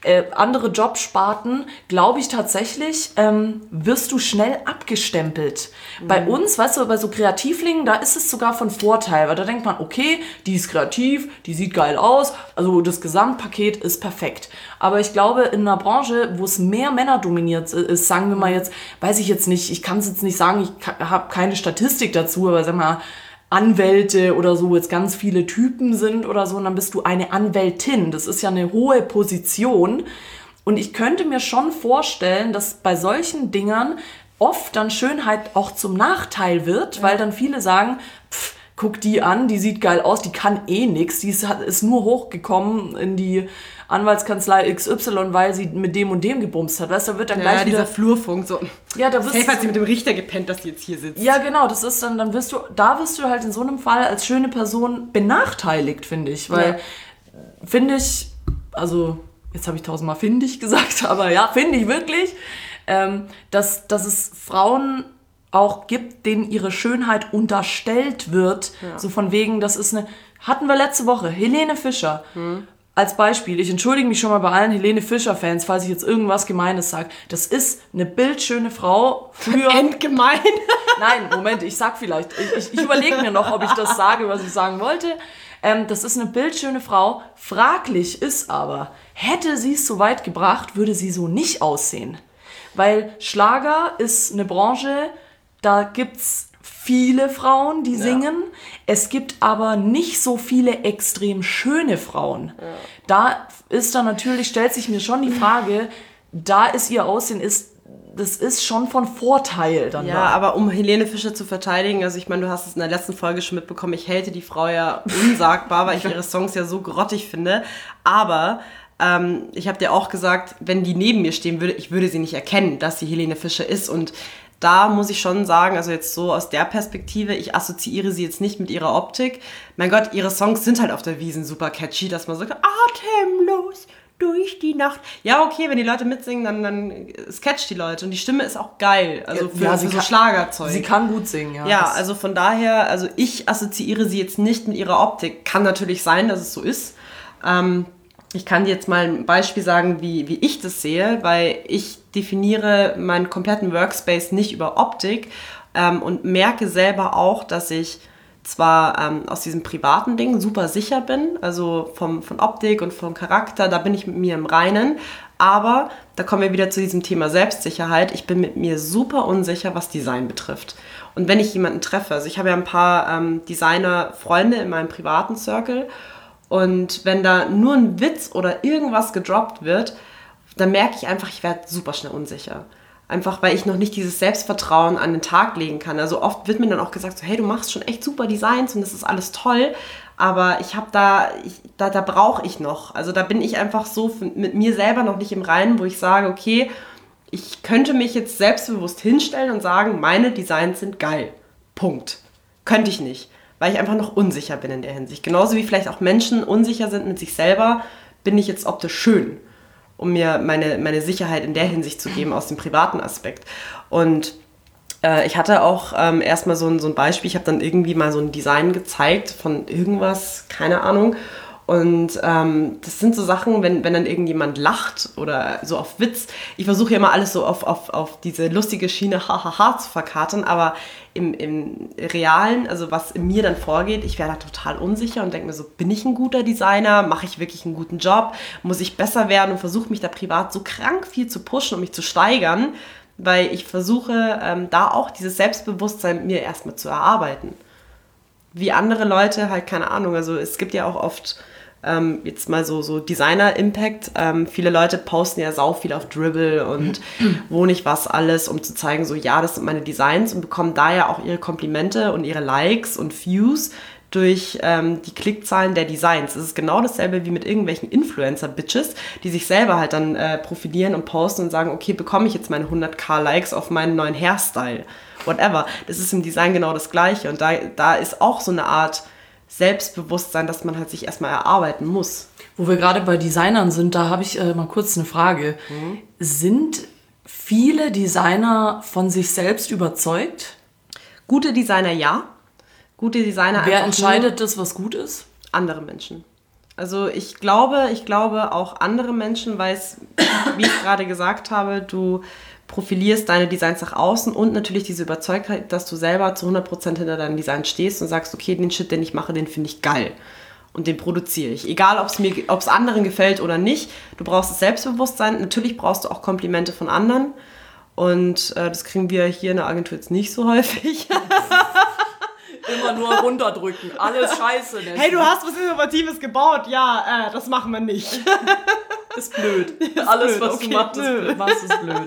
äh, andere Jobsparten, glaube ich tatsächlich, ähm, wirst du schnell abgestempelt. Mhm. Bei uns, weißt du, bei so Kreativlingen, da ist es sogar von Vorteil, weil da denkt man, okay, die ist kreativ, die sieht geil aus, also das Gesamtpaket ist perfekt. Aber ich glaube, in einer Branche, wo es mehr Männer dominiert ist, sagen wir mal jetzt, weiß ich jetzt nicht, ich kann es jetzt nicht sagen, ich habe keine Statistik dazu, aber sag mal, Anwälte oder so jetzt ganz viele Typen sind oder so, und dann bist du eine Anwältin. Das ist ja eine hohe Position. Und ich könnte mir schon vorstellen, dass bei solchen Dingern oft dann Schönheit auch zum Nachteil wird, ja. weil dann viele sagen, pff, guck die an, die sieht geil aus, die kann eh nix, die ist, ist nur hochgekommen in die Anwaltskanzlei X Y, weil sie mit dem und dem gebumst hat. Weißt du, da wird dann ja, gleich ja, wieder... dieser Flurfunk, so... Ja, da wirst safe hat sie mit dem Richter gepennt, dass sie jetzt hier sitzt. Ja, genau, das ist dann, dann wirst du, da wirst du halt in so einem Fall als schöne Person benachteiligt, finde ich, weil, ja. finde ich, also, jetzt habe ich tausendmal finde ich gesagt, aber ja, finde ich wirklich, ähm, dass, dass es Frauen auch gibt, denen ihre Schönheit unterstellt wird, ja. so von wegen, das ist eine, hatten wir letzte Woche, Helene Fischer, hm. Als Beispiel, ich entschuldige mich schon mal bei allen Helene Fischer-Fans, falls ich jetzt irgendwas Gemeines sage. Das ist eine bildschöne Frau. Früher. Endgemein. Nein, Moment, ich sag vielleicht. Ich, ich, ich überlege mir noch, ob ich das sage, was ich sagen wollte. Ähm, das ist eine bildschöne Frau. Fraglich ist aber, hätte sie es so weit gebracht, würde sie so nicht aussehen. Weil Schlager ist eine Branche, da gibt's viele Frauen, die singen. Ja. Es gibt aber nicht so viele extrem schöne Frauen. Ja. Da ist dann natürlich, stellt sich mir schon die Frage, da ist ihr Aussehen, ist, das ist schon von Vorteil dann. Ja, da. aber um Helene Fischer zu verteidigen, also ich meine, du hast es in der letzten Folge schon mitbekommen, ich halte die Frau ja unsagbar, weil ich ihre Songs ja so grottig finde. Aber ähm, ich habe dir auch gesagt, wenn die neben mir stehen würde, ich würde sie nicht erkennen, dass sie Helene Fischer ist. Und da muss ich schon sagen, also jetzt so aus der Perspektive, ich assoziiere sie jetzt nicht mit ihrer Optik. Mein Gott, ihre Songs sind halt auf der Wiesn super catchy, dass man so atemlos durch die Nacht. Ja, okay, wenn die Leute mitsingen, dann, dann es catcht die Leute. Und die Stimme ist auch geil, also für, ja, für so kann, Schlagerzeug. Sie kann gut singen, ja. Ja, also von daher, also ich assoziiere sie jetzt nicht mit ihrer Optik. Kann natürlich sein, dass es so ist. Ähm, Ich kann dir jetzt mal ein Beispiel sagen, wie, wie ich das sehe, weil ich definiere meinen kompletten Workspace nicht über Optik ähm, und merke selber auch, dass ich zwar ähm, aus diesem privaten Ding super sicher bin, also vom, von Optik und vom Charakter, da bin ich mit mir im Reinen, aber da kommen wir wieder zu diesem Thema Selbstsicherheit. Ich bin mit mir super unsicher, was Design betrifft. Und wenn ich jemanden treffe, also ich habe ja ein paar ähm, Designer-Freunde in meinem privaten Circle, und wenn da nur ein Witz oder irgendwas gedroppt wird, dann merke ich einfach, ich werde super schnell unsicher. Einfach, weil ich noch nicht dieses Selbstvertrauen an den Tag legen kann. Also oft wird mir dann auch gesagt, so, hey, du machst schon echt super Designs und das ist alles toll, aber ich habe da, ich, da, da brauche ich noch. Also da bin ich einfach so mit mir selber noch nicht im Reinen, wo ich sage, okay, ich könnte mich jetzt selbstbewusst hinstellen und sagen, meine Designs sind geil. Punkt. Könnte ich nicht. Weil ich einfach noch unsicher bin in der Hinsicht. Genauso wie vielleicht auch Menschen unsicher sind mit sich selber, bin ich jetzt optisch schön, um mir meine, meine Sicherheit in der Hinsicht zu geben aus dem privaten Aspekt. Und äh, ich hatte auch ähm, erstmal so ein, so ein Beispiel, ich habe dann irgendwie mal so ein Design gezeigt von irgendwas, keine Ahnung. Und ähm, das sind so Sachen, wenn, wenn dann irgendjemand lacht oder so auf Witz. Ich versuche ja immer alles so auf, auf, auf diese lustige Schiene hahaha zu verkatern, aber im, im Realen, also was in mir dann vorgeht, ich werde da total unsicher und denke mir so, bin ich ein guter Designer? Mache ich wirklich einen guten Job? Muss ich besser werden? Und versuche mich da privat so krank viel zu pushen und mich zu steigern, weil ich versuche, ähm, da auch dieses Selbstbewusstsein mir erstmal zu erarbeiten. Wie andere Leute halt, keine Ahnung, also es gibt ja auch oft ähm, jetzt mal so, so Designer-Impact. Ähm, viele Leute posten ja sau viel auf Dribbble und wo nicht was alles, um zu zeigen, so ja, das sind meine Designs und bekommen da ja auch ihre Komplimente und ihre Likes und Views durch ähm, die Klickzahlen der Designs. Es ist genau dasselbe wie mit irgendwelchen Influencer-Bitches, die sich selber halt dann äh, profilieren und posten und sagen, okay, bekomme ich jetzt meine hunderttausend Likes auf meinen neuen Hairstyle? Whatever. Das ist im Design genau das Gleiche. Und da, da ist auch so eine Art Selbstbewusstsein, dass man halt sich erstmal erarbeiten muss. Wo wir gerade bei Designern sind, da habe ich äh, mal kurz eine Frage. Mhm. Sind viele Designer von sich selbst überzeugt? Gute Designer ja. Gute Designer Wer einfach entscheidet das, was gut ist? Andere Menschen. Also ich glaube, ich glaube auch andere Menschen, weil es, wie ich gerade gesagt habe, du profilierst deine Designs nach außen und natürlich diese Überzeugtheit, dass du selber zu hundert Prozent hinter deinem Design stehst und sagst, okay, den Shit, den ich mache, den finde ich geil. Und den produziere ich. Egal, ob es mir, ob es anderen gefällt oder nicht. Du brauchst das Selbstbewusstsein. Natürlich brauchst du auch Komplimente von anderen. Und äh, das kriegen wir hier in der Agentur jetzt nicht so häufig. Immer nur runterdrücken. Alles scheiße. Nessie. Hey, du hast was Innovatives gebaut. Ja, äh, das machen wir nicht. Ist blöd. Ist Alles, blöd. was Okay, du machst, ist blöd. machst, ist blöd.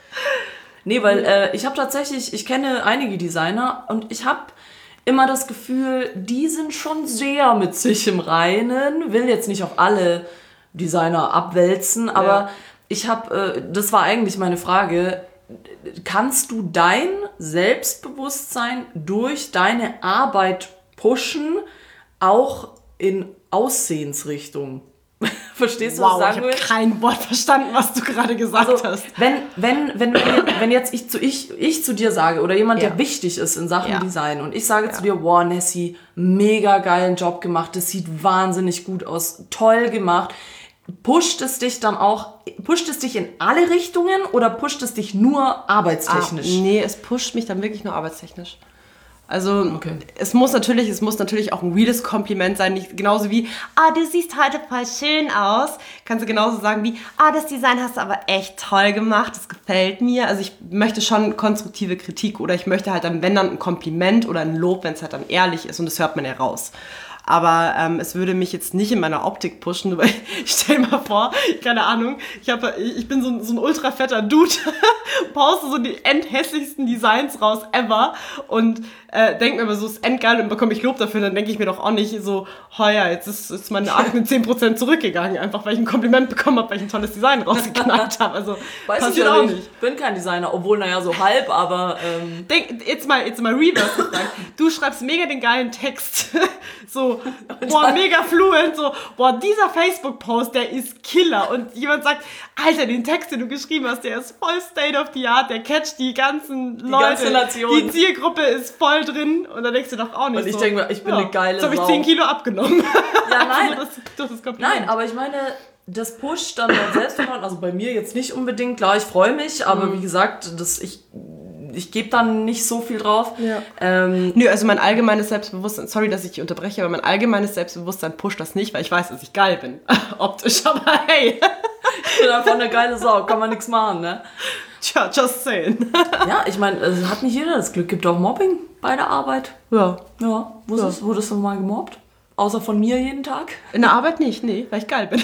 Nee, weil äh, ich habe tatsächlich, ich kenne einige Designer und ich habe immer das Gefühl, die sind schon sehr mit sich im Reinen. Will jetzt nicht auf alle Designer abwälzen, aber ja. ich habe, äh, das war eigentlich meine Frage, kannst du dein Selbstbewusstsein durch deine Arbeit pushen, auch in Aussehensrichtung? Verstehst du, wow, was ich sagen ich will? habe kein Wort verstanden, was du gerade gesagt also, hast. Wenn, wenn, wenn, wenn jetzt ich zu, ich, ich zu dir sage oder jemand, ja. der wichtig ist in Sachen ja. Design und ich sage ja. zu dir, wow, Nessie, mega geilen Job gemacht, das sieht wahnsinnig gut aus, toll gemacht. Pusht es dich dann auch, pusht es dich in alle Richtungen oder pusht es dich nur arbeitstechnisch? Ah, nee, es pusht mich dann wirklich nur arbeitstechnisch. Also okay. es muss natürlich, es muss natürlich auch ein reales Kompliment sein, nicht genauso wie, ah, du siehst heute voll schön aus. Kannst du genauso sagen wie, ah, das Design hast du aber echt toll gemacht, das gefällt mir. Also ich möchte schon konstruktive Kritik oder ich möchte halt dann, wenn dann ein Kompliment oder ein Lob, wenn es halt dann ehrlich ist und das hört man ja raus. Aber ähm, es würde mich jetzt nicht in meiner Optik pushen, weil ich stell mal vor, keine Ahnung, ich, hab, ich bin so ein, so ein ultra fetter Dude, poste so die endhässlichsten Designs raus ever und äh, denke mir immer so, ist endgeil und bekomme ich Lob dafür, dann denke ich mir doch auch nicht so, oh ja, jetzt ist, ist meine Akne zehn Prozent zurückgegangen, einfach weil ich ein Kompliment bekommen habe, weil ich ein tolles Design rausgeknallt habe. Also weiß passiert ich ja auch nicht. nicht. Ich bin kein Designer, obwohl, naja, so halb, aber... Ähm Denk, jetzt mal, jetzt mal reverse gefragt. Du schreibst mega den geilen Text, so, boah, mega fluent, so, boah, dieser Facebook-Post, der ist Killer. Und jemand sagt, Alter, den Text, den du geschrieben hast, der ist voll state of the art, der catcht die ganzen die Leute. Ganze Nation. Die Zielgruppe ist voll drin. Und dann denkst du doch auch nicht Und ich so. denke mir, ich bin ja, eine geile Jetzt habe ich Sau. zehn Kilo abgenommen. Ja, nein. Also das, das ist Kompliment. Nein, aber ich meine, das pusht dann dein Selbstvertrauen, also bei mir jetzt nicht unbedingt, klar, ich freue mich, aber mhm. wie gesagt, das, ich, ich gebe dann nicht so viel drauf. Ja. Ähm, Nö, also mein allgemeines Selbstbewusstsein, sorry, dass ich dich unterbreche, aber mein allgemeines Selbstbewusstsein pusht das nicht, weil ich weiß, dass ich geil bin. Optisch, aber hey. Ich bin einfach eine geile Sau, kann man nichts machen, ne? Tja, just saying. Ja, ich meine, es hat nicht jeder das Glück, gibt auch Mobbing bei der Arbeit. Ja. Ja, wurdest, ja. wurdest du mal gemobbt? Außer von mir jeden Tag? In der Arbeit nicht, nee, weil ich geil bin.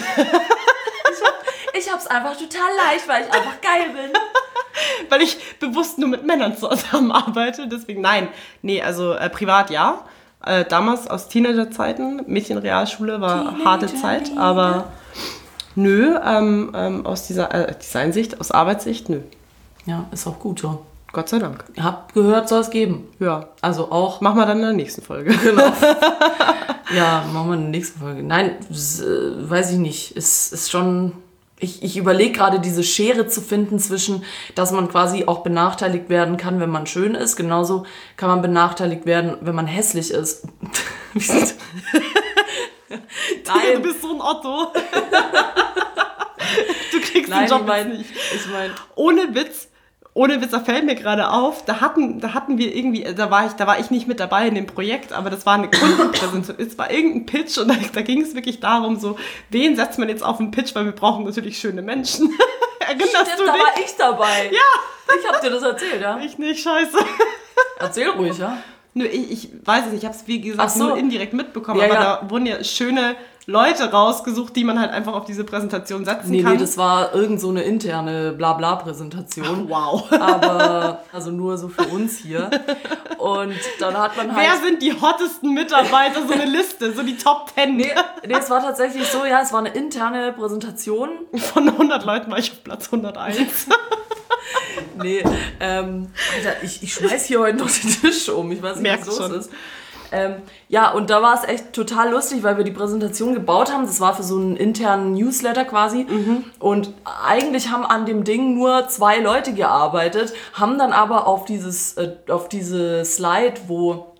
Ich hab's einfach total leicht, weil ich einfach geil bin. Weil ich bewusst nur mit Männern zusammenarbeite, deswegen nein. Nee, also äh, privat ja. Äh, damals aus Teenagerzeiten, Mädchenrealschule war Teenager harte Zeit, aber nö, ähm, ähm, aus dieser äh, Designsicht, aus Arbeitssicht, nö. Ja, ist auch gut so. Gott sei Dank. Ihr habt gehört, soll es geben. Ja. Also auch... Machen wir dann in der nächsten Folge. Genau. Ja, machen wir in der nächsten Folge. Nein, das, äh, weiß ich nicht. Es ist schon... Ich, ich überlege gerade, diese Schere zu finden zwischen, dass man quasi auch benachteiligt werden kann, wenn man schön ist. Genauso kann man benachteiligt werden, wenn man hässlich ist. Nein. Du bist so ein Otto. Du kriegst Nein, den Job ich mein, jetzt nicht. Ich mein, ohne Witz. Ohne Witz, da fällt mir gerade auf, da hatten, da hatten wir irgendwie, da war ich, da war ich nicht mit dabei in dem Projekt, aber das war eine Kundenpräsentation, es war irgendein Pitch und da, da ging es wirklich darum, so, wen setzt man jetzt auf den Pitch, weil wir brauchen natürlich schöne Menschen. Erinnerst Stimmt, du da dich? war ich dabei. Ja. Ich hab dir das erzählt, ja? Ich nicht, scheiße. Erzähl ruhig, ja? Nö, ich, ich weiß es nicht, ich habe es wie gesagt so. nur indirekt mitbekommen, Ja, aber ja. da wurden ja schöne Leute rausgesucht, die man halt einfach auf diese Präsentation setzen Nee, kann. nee, das war irgend so eine interne Blabla-Präsentation. Wow. Aber, also nur so für uns hier. Und dann hat man halt... Wer sind die hottesten Mitarbeiter? So eine Liste, so die Top Ten. Nee, nee, es war tatsächlich so, ja, es war eine interne Präsentation. Von hundert Leuten war ich auf Platz hunderteins. Nee, ähm, Alter, ich, ich schmeiß hier heute noch den Tisch um. Ich weiß nicht, Merkst was los schon. ist. Ähm, ja, und da war es echt total lustig, weil wir die Präsentation gebaut haben. Das war für so einen internen Newsletter quasi. Mhm. Und eigentlich haben an dem Ding nur zwei Leute gearbeitet, haben dann aber auf dieses, äh, auf diese Slide, wo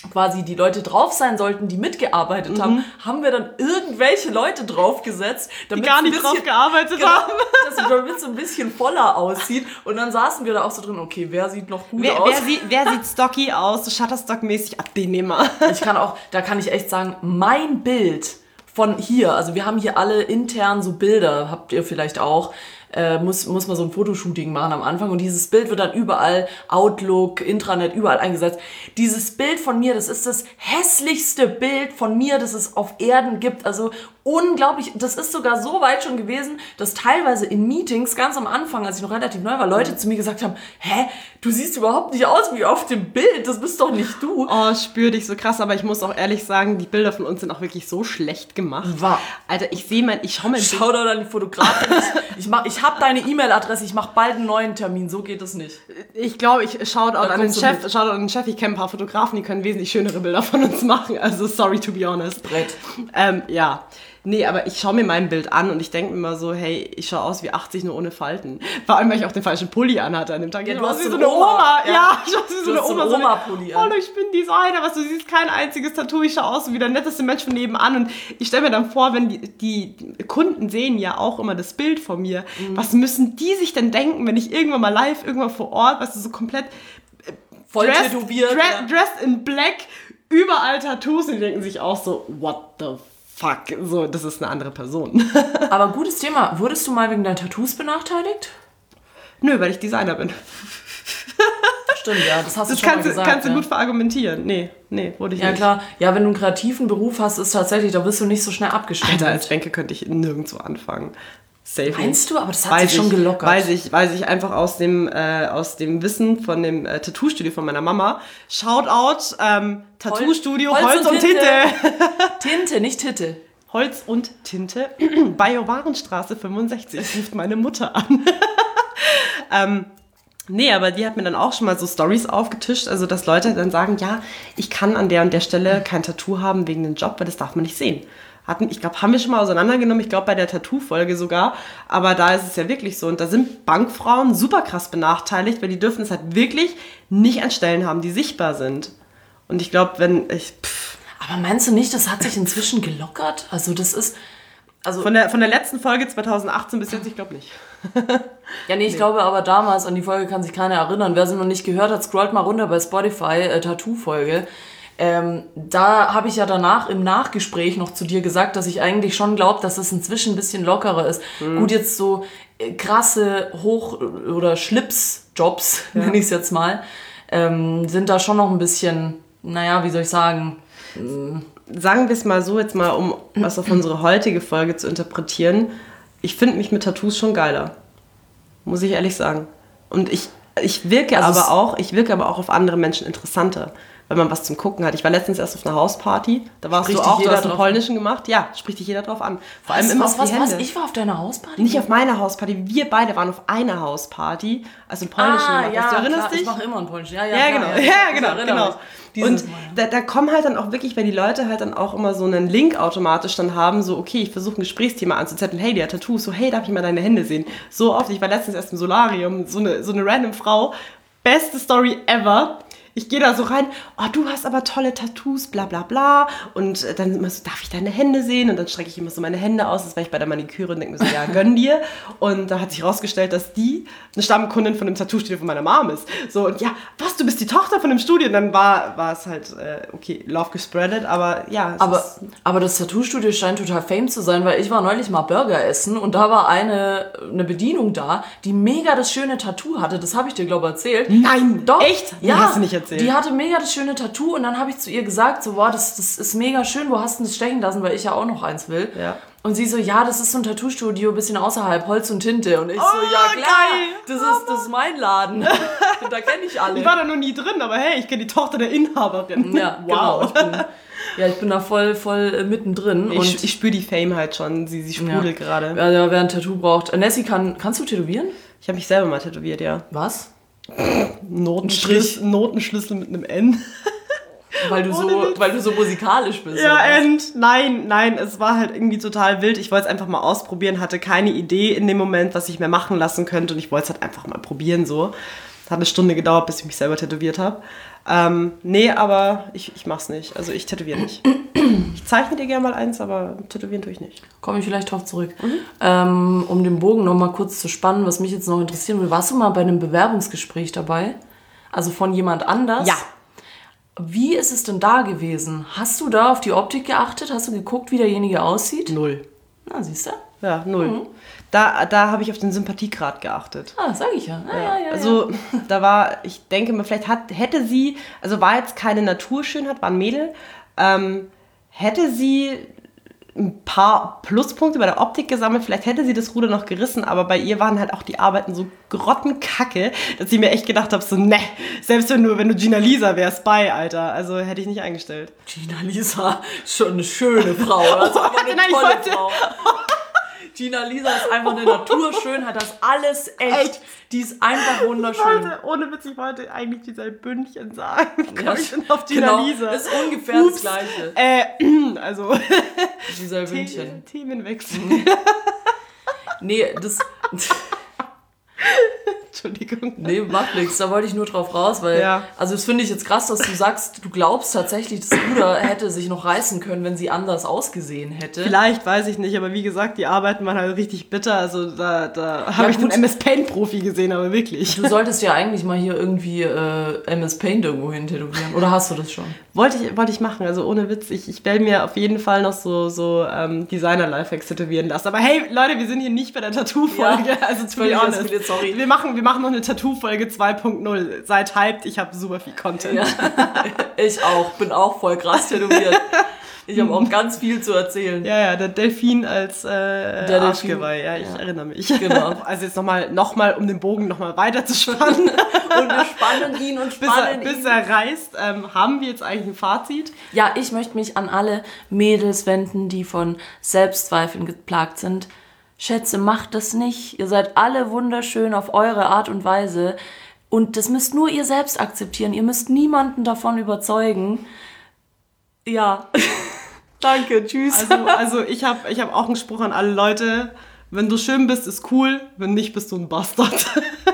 quasi die Leute drauf sein sollten, die mitgearbeitet mhm. haben, haben wir dann irgendwelche Leute draufgesetzt, damit die gar nicht ein bisschen, drauf gearbeitet genau, haben. Damit es so ein bisschen voller aussieht. Und dann saßen wir da auch so drin, okay, wer sieht noch gut wer, aus? Wer sieht, wer sieht stocky aus, so Shutterstock-mäßig, ab den nehmen wir. Ich kann auch, da kann ich echt sagen, mein Bild von hier, also wir haben hier alle intern so Bilder, habt ihr vielleicht auch, Äh, muss, muss man so ein Fotoshooting machen am Anfang und dieses Bild wird dann überall, Outlook, Intranet, überall eingesetzt. Dieses Bild von mir, das ist das hässlichste Bild von mir, das es auf Erden gibt. Also unglaublich, das ist sogar so weit schon gewesen, dass teilweise in Meetings, ganz am Anfang, als ich noch relativ neu war, Leute zu mir gesagt haben, hä, du siehst überhaupt nicht aus wie auf dem Bild, das bist doch nicht du. Oh, spür dich so krass, aber ich muss auch ehrlich sagen, die Bilder von uns sind auch wirklich so schlecht gemacht. War. Alter, ich sehe mein, ich schau mein Schau da an die Fotografin. Ich, mach, ich habe deine E-Mail-Adresse, ich mache bald einen neuen Termin, so geht es nicht. Ich glaube, ich Shoutout an den Chef, mit. Shoutout an den Chef, ich kenne ein paar Fotografen, die können wesentlich schönere Bilder von uns machen, also sorry to be honest. Brett. Ähm, ja. Nee, aber ich schaue mir mein Bild an und ich denke mir immer so, hey, ich schaue aus wie achtzig, nur ohne Falten. Vor allem, weil ich auch den falschen Pulli anhatte an dem Tag. Ja, ich du war hast wie so so eine eine Oma. Oma. Ja, Ja. ich war wie so Du eine hast so Oma. einen so eine- Oma-Pulli an. Hallo, ich bin Designer, was du siehst kein einziges Tattoo. Ich schaue aus wie der netteste Mensch von nebenan. Und ich stelle mir dann vor, wenn die, die Kunden sehen ja auch immer das Bild von mir, mhm. was müssen die sich denn denken, wenn ich irgendwann mal live, irgendwann vor Ort, weißt du, so komplett voll dressed, tätowiert. dre- ja. dressed in black, überall Tattoos und die denken sich auch so, what the fuck, so, das ist eine andere Person. Aber gutes Thema, wurdest du mal wegen deinen Tattoos benachteiligt? Nö, weil ich Designer bin. Stimmt, ja, das hast Das du schon kannst, mal gesagt. du, kannst ja. du gut verargumentieren. Nee, nee, wurde ich Ja nicht. klar, ja, wenn du einen kreativen Beruf hast, ist tatsächlich, da wirst du nicht so schnell abgeschnitten. Alter, als Banker könnte ich nirgendwo anfangen. Safe. Meinst du? Aber das hat weiß sich schon ich, gelockert. Weiß ich, weiß ich einfach aus dem, äh, aus dem Wissen von dem äh, Tattoo-Studio von meiner Mama. Shoutout, ähm, Tattoo-Studio, Holz, Holz und, und Tinte. Tinte, nicht Titte. Holz und Tinte, Bajowarenstraße fünfundsechzig, ruft meine Mutter an. ähm, nee, aber die hat mir dann auch schon mal so Stories aufgetischt, also dass Leute dann sagen, ja, ich kann an der und der Stelle kein Tattoo haben wegen dem Job, weil das darf man nicht sehen. Hatten, ich glaube, haben wir schon mal auseinandergenommen, ich glaube bei der Tattoo-Folge sogar, aber da ist es ja wirklich so und da sind Bankfrauen super krass benachteiligt, weil die dürfen es halt wirklich nicht an Stellen haben, die sichtbar sind. Und ich glaube, wenn ich... Pff, Aber meinst du nicht, das hat sich inzwischen gelockert? Also das ist... Also von der, von der letzten Folge zweitausendachtzehn bis jetzt, ich glaube nicht. Ja, nee, ich nee. glaube aber damals, an die Folge kann sich keiner erinnern. Wer sie noch nicht gehört hat, scrollt mal runter bei Spotify, äh, Tattoo-Folge. Ähm, da habe ich ja danach im Nachgespräch noch zu dir gesagt, dass ich eigentlich schon glaube, dass es inzwischen ein bisschen lockerer ist. Mhm. Gut, jetzt so äh, krasse Hoch- oder Schlips-Jobs, ja. nenne ich es jetzt mal, ähm, sind da schon noch ein bisschen, naja, wie soll ich sagen... Sagen wir es mal so, jetzt mal, um was auf unsere heutige Folge zu interpretieren. Ich finde mich mit Tattoos schon geiler. Muss ich ehrlich sagen. Und ich, ich wirke also aber auch, ich wirke aber auch auf andere Menschen interessanter, wenn man was zum Gucken hat. Ich war letztens erst auf einer Hausparty, da warst spricht du auch, du hast einen drauf polnischen gemacht. Ja, spricht dich jeder drauf an. Vor allem was, immer was, auf die was, Hände. was? Ich war auf deiner Hausparty? Nicht auf meiner Hausparty, wir beide waren auf einer Hausparty, also einen polnischen ah, gemacht. Ja, du erinnerst klar, dich? ich mache immer einen polnischen. Ja, ja, Ja, klar, genau, ja, ja, ich genau, erinnere genau. mich. Dieses Und Mal, ja. da, da kommen halt dann auch wirklich, weil die Leute halt dann auch immer so einen Link automatisch dann haben, so okay, ich versuche ein Gesprächsthema anzuzetteln, hey, der hat Tattoos, so hey, darf ich mal deine Hände sehen? So oft, ich war letztens erst im Solarium, so eine, so eine random Frau, beste Story ever. Ich gehe da so rein, oh, du hast aber tolle Tattoos, bla bla bla. Und dann immer so, darf ich deine Hände sehen? Und dann strecke ich immer so meine Hände aus, das war ich bei der Maniküre und denke mir so, ja, gönn dir. Und da hat sich rausgestellt, dass die eine Stammkundin von dem Tattoo-Studio von meiner Mom ist. So, und ja, was, du bist die Tochter von dem Studio? Und dann war, war es halt, äh, okay, Love gespreadet, aber ja. Es Aber, ist, aber das Tattoo-Studio scheint total fame zu sein, weil ich war neulich mal Burger essen und da war eine, eine Bedienung da, die mega das schöne Tattoo hatte. Das habe ich dir, glaube ich, erzählt. nein, Doch, echt? Ja, hast du nicht erzählt. Die hatte mega das schöne Tattoo und dann habe ich zu ihr gesagt, so, boah, das, das ist mega schön, wo hast du das stechen lassen, weil ich ja auch noch eins will. Ja. Und sie so, ja, das ist so ein Tattoo-Studio, ein bisschen außerhalb, Holz und Tinte. Und ich so, Oh, ja klar, geil. das ist, das ist mein Laden. Da kenne ich alle. Ich war da noch nie drin, aber hey, ich kenne die Tochter der Inhaberin. Ja, genau. Ich bin, ja, ich bin da voll, voll äh, mittendrin. Ich, und ich spüre die Fame halt schon, sie, sie sprudelt ja. gerade. Ja, ja, wer ein Tattoo braucht. Äh, Nessie, kann, kannst du tätowieren? Ich habe mich selber mal tätowiert, ja. Was? Notenschlüssel, Notenschlüssel mit einem N. Weil du, so, weil du so musikalisch bist. Ja, oder? End. Nein, nein, es war halt irgendwie total wild. Ich wollte es einfach mal ausprobieren, hatte keine Idee in dem Moment, was ich mir machen lassen könnte und ich wollte es halt einfach mal probieren so. Hat eine Stunde gedauert, bis ich mich selber tätowiert habe. Ähm, nee, aber ich, ich mach's nicht. Also ich tätowiere nicht. Ich zeichne dir gerne mal eins, aber tätowieren tue ich nicht. Komme ich vielleicht drauf zurück. Mhm. Ähm, um den Bogen noch mal kurz zu spannen, was mich jetzt noch interessieren will. Warst du mal bei einem Bewerbungsgespräch dabei? Also von jemand anders? Ja. Wie ist es denn da gewesen? Hast du da auf die Optik geachtet? Hast du geguckt, wie derjenige aussieht? Null. Na, siehst du? Ja, null. Mhm. Da, da habe ich auf den Sympathiegrad geachtet. Ah, sag ich ja. Ah, ja. ja, ja also ja. da war, ich denke mal, vielleicht hat, hätte sie, also war jetzt keine Naturschönheit, war ein Mädel, ähm, hätte sie ein paar Pluspunkte bei der Optik gesammelt, vielleicht hätte sie das Ruder noch gerissen, aber bei ihr waren halt auch die Arbeiten so grottenkacke, dass ich mir echt gedacht habe, so ne, selbst wenn du, wenn du Gina Lisa wärst bei, Alter, also hätte ich nicht eingestellt. Gina Lisa, schon eine schöne Frau, also aber eine Nein, tolle wollte, Frau. Gina Lisa ist einfach eine Naturschönheit, das ist alles echt. echt. Die ist einfach wunderschön. Wollte, ohne Witz, ich wollte eigentlich dieser Bündchen sagen. Ja, ich bin auf Gina genau, Lisa. Das ist ungefähr Ups. das Gleiche. Äh, also. Dieser Bündchen. Themenwechsel. Nee, das... Entschuldigung. Nee, macht nichts. Da wollte ich nur drauf raus, weil, ja. also das finde ich jetzt krass, dass du sagst, du glaubst tatsächlich, das Ruder hätte sich noch reißen können, wenn sie anders ausgesehen hätte. Vielleicht, weiß ich nicht, aber wie gesagt, die Arbeiten waren halt richtig bitter, also da, da ja, habe ich den M S Paint Profi gesehen, aber wirklich. Du solltest ja eigentlich mal hier irgendwie äh, M S Paint irgendwo hin tätowieren, oder hast du das schon? Wollte ich, wollte ich machen, also ohne Witz, ich, ich werde mir auf jeden Fall noch so, so ähm, Designer-Lifehacks tätowieren lassen, aber hey, Leute, wir sind hier nicht bei der Tattoo-Folge, ja, also to be honest. Viele, sorry. Wir machen, wir machen noch eine Tattoo-Folge zwei Punkt null. Seid hyped, ich habe super viel Content. Ja. Ich auch, bin auch voll krass tätowiert. Ich habe auch ganz viel zu erzählen. Ja, ja, der Delfin als äh, der Arschgeweih, ja, ich ja. erinnere mich. Genau. Also jetzt nochmal, noch mal, um den Bogen nochmal weiter zu spannen. Und wir spannen ihn und spannen bis er, ihn. Bis er reißt, ähm, haben wir jetzt eigentlich ein Fazit? Ja, ich möchte mich an alle Mädels wenden, die von Selbstzweifeln geplagt sind. Schätze, macht das nicht. Ihr seid alle wunderschön auf eure Art und Weise. Und das müsst nur ihr selbst akzeptieren. Ihr müsst niemanden davon überzeugen. Ja, danke, tschüss. Also, also ich habe ich hab auch einen Spruch an alle Leute. Wenn du schön bist, ist cool. Wenn nicht, bist du ein Bastard.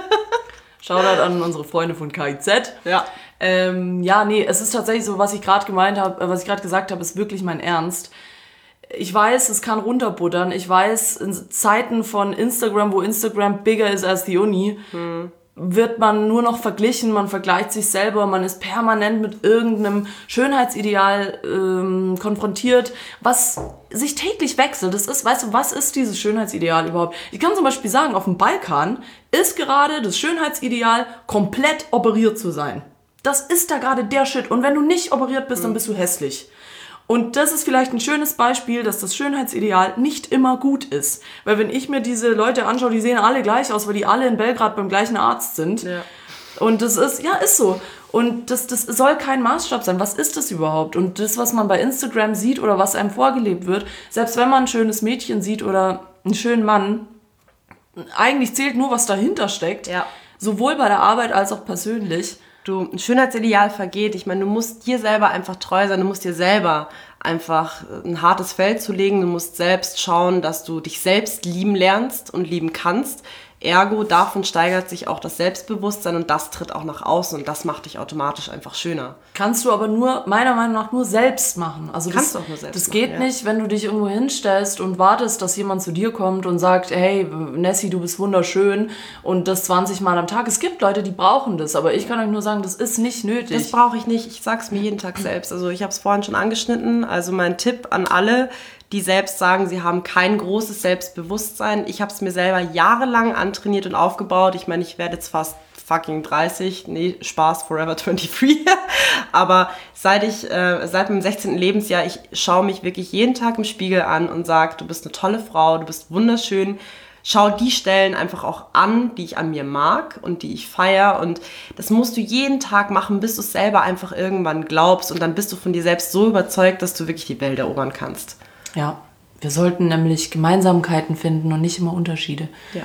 Shoutout an unsere Freunde von K I Z. Ja. Ähm, ja, nee, es ist tatsächlich so, was ich gerade gemeint habe, was ich gerade gesagt habe, ist wirklich mein Ernst. Ich weiß, es kann runterbuttern. Ich weiß, in Zeiten von Instagram, wo Instagram bigger ist als die Uni, hm. wird man nur noch verglichen, man vergleicht sich selber, man ist permanent mit irgendeinem Schönheitsideal ähm, konfrontiert, was sich täglich wechselt. Das ist, weißt du, was ist dieses Schönheitsideal überhaupt? Ich kann zum Beispiel sagen, auf dem Balkan ist gerade das Schönheitsideal, komplett operiert zu sein. Das ist da gerade der Shit. Und wenn du nicht operiert bist, hm. dann bist du hässlich. Und das ist vielleicht ein schönes Beispiel, dass das Schönheitsideal nicht immer gut ist. Weil wenn ich mir diese Leute anschaue, die sehen alle gleich aus, weil die alle in Belgrad beim gleichen Arzt sind. Ja. Und das ist, ja, ist so. Und das, das soll kein Maßstab sein. Was ist das überhaupt? Und das, was man bei Instagram sieht oder was einem vorgelebt wird, selbst wenn man ein schönes Mädchen sieht oder einen schönen Mann, eigentlich zählt nur, was dahinter steckt. Ja. Sowohl bei der Arbeit als auch persönlich. Du, ein Schönheitsideal vergeht. Ich meine, du musst dir selber einfach treu sein. Du musst dir selber einfach ein hartes Feld zulegen. Du musst selbst schauen, dass du dich selbst lieben lernst und lieben kannst. Ergo, davon steigert sich auch das Selbstbewusstsein und das tritt auch nach außen und das macht dich automatisch einfach schöner. Kannst du aber nur, meiner Meinung nach, nur selbst machen. Also Kannst das, du auch nur selbst Das machen, geht ja. nicht, wenn du dich irgendwo hinstellst und wartest, dass jemand zu dir kommt und sagt, hey, Nessie, du bist wunderschön und das zwanzig Mal am Tag. Es gibt Leute, die brauchen das, aber ich kann euch nur sagen, das ist nicht nötig. Das brauche ich nicht. Ich sag's mir jeden Tag selbst. Also ich habe es vorhin schon angeschnitten. Also mein Tipp an alle, die selbst sagen, sie haben kein großes Selbstbewusstsein. Ich habe es mir selber jahrelang antrainiert und aufgebaut. Ich meine, ich werde jetzt fast fucking dreißig. Nee, Spaß, forever twenty-three. Aber seit ich, äh, seit meinem sechzehnten Lebensjahr, ich schaue mich wirklich jeden Tag im Spiegel an und sage, du bist eine tolle Frau, du bist wunderschön. Schau die Stellen einfach auch an, die ich an mir mag und die ich feiere. Und das musst du jeden Tag machen, bis du es selber einfach irgendwann glaubst. Und dann bist du von dir selbst so überzeugt, dass du wirklich die Welt erobern kannst. Ja, wir sollten nämlich Gemeinsamkeiten finden und nicht immer Unterschiede. Ja.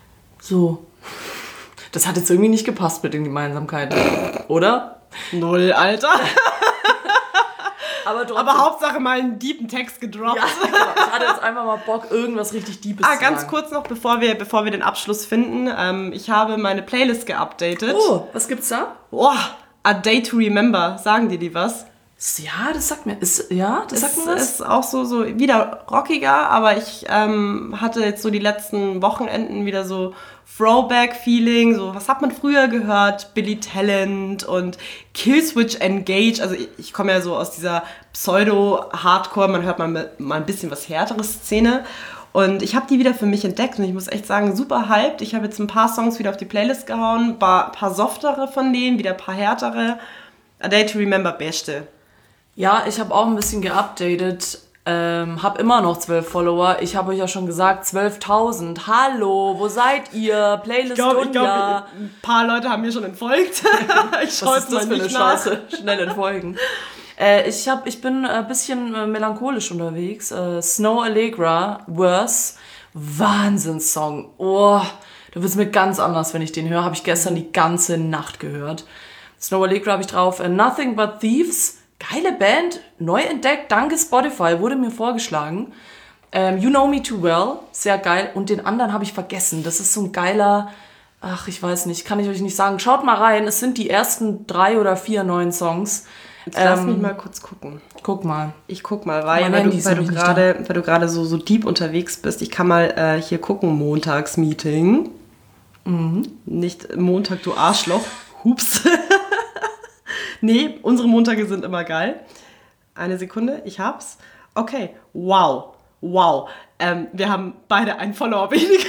So. Das hat jetzt irgendwie nicht gepasst mit den Gemeinsamkeiten, oder? Null, Alter. Aber, trotzdem- Aber Hauptsache mal einen deepen Text gedroppt. Ja, genau. Ich hatte jetzt einfach mal Bock, irgendwas richtig Deepes Ah, zu ganz sagen. kurz noch, bevor wir, bevor wir den Abschluss finden. Ähm, ich habe meine Playlist geupdatet. Oh, was gibt's da? Boah, A Day to Remember. Sagen dir die was? Ja, das sagt mir. Ist, ja, das sagt Es mir was. ist auch so, so wieder rockiger, aber ich ähm, hatte jetzt so die letzten Wochenenden wieder so Throwback-Feeling, so was hat man früher gehört, Billy Talent und Killswitch Engage, also ich, ich komme ja so aus dieser Pseudo-Hardcore, man hört mal, mal ein bisschen was härteres Szene und ich habe die wieder für mich entdeckt und ich muss echt sagen, super hyped. Ich habe jetzt ein paar Songs wieder auf die Playlist gehauen, ein paar, paar softere von denen, wieder ein paar härtere. A Day to Remember, beste. Ja, ich habe auch ein bisschen geupdatet. Ähm, hab immer noch zwölf Follower. Ich habe euch ja schon gesagt, zwölftausend. Hallo, wo seid ihr? Playlist Ich glaube, Dunja. glaub, ein paar Leute haben mir schon entfolgt. Ich schaue Was jetzt ist das mal für eine nicht nach. Scheiße? Schnell entfolgen. äh, ich, hab, ich bin ein bisschen äh, melancholisch unterwegs. Äh, Snow Allegra, Worse. Wahnsinnssong. Oh, da wird es mir ganz anders, wenn ich den höre. Habe ich gestern die ganze Nacht gehört. Snow Allegra habe ich drauf. Äh, Nothing But Thieves. Geile Band, neu entdeckt, danke Spotify, wurde mir vorgeschlagen. Ähm, You Know Me Too Well, sehr geil. Und den anderen habe ich vergessen. Das ist so ein geiler, ach, ich weiß nicht, kann ich euch nicht sagen. Schaut mal rein, es sind die ersten drei oder vier neuen Songs. Jetzt lass Ähm, mich mal kurz gucken. Guck mal. Ich guck mal, weil, Mein weil Handy du, ist weil du nämlich nicht gerade, weil du gerade so, so deep unterwegs bist. Ich kann mal äh, hier gucken, Montagsmeeting. Mhm. Nicht Montag, du Arschloch. Hups. Nee, unsere Montage sind immer geil. Eine Sekunde, ich hab's. Okay, wow, wow. Ähm, wir haben beide einen Follower weniger.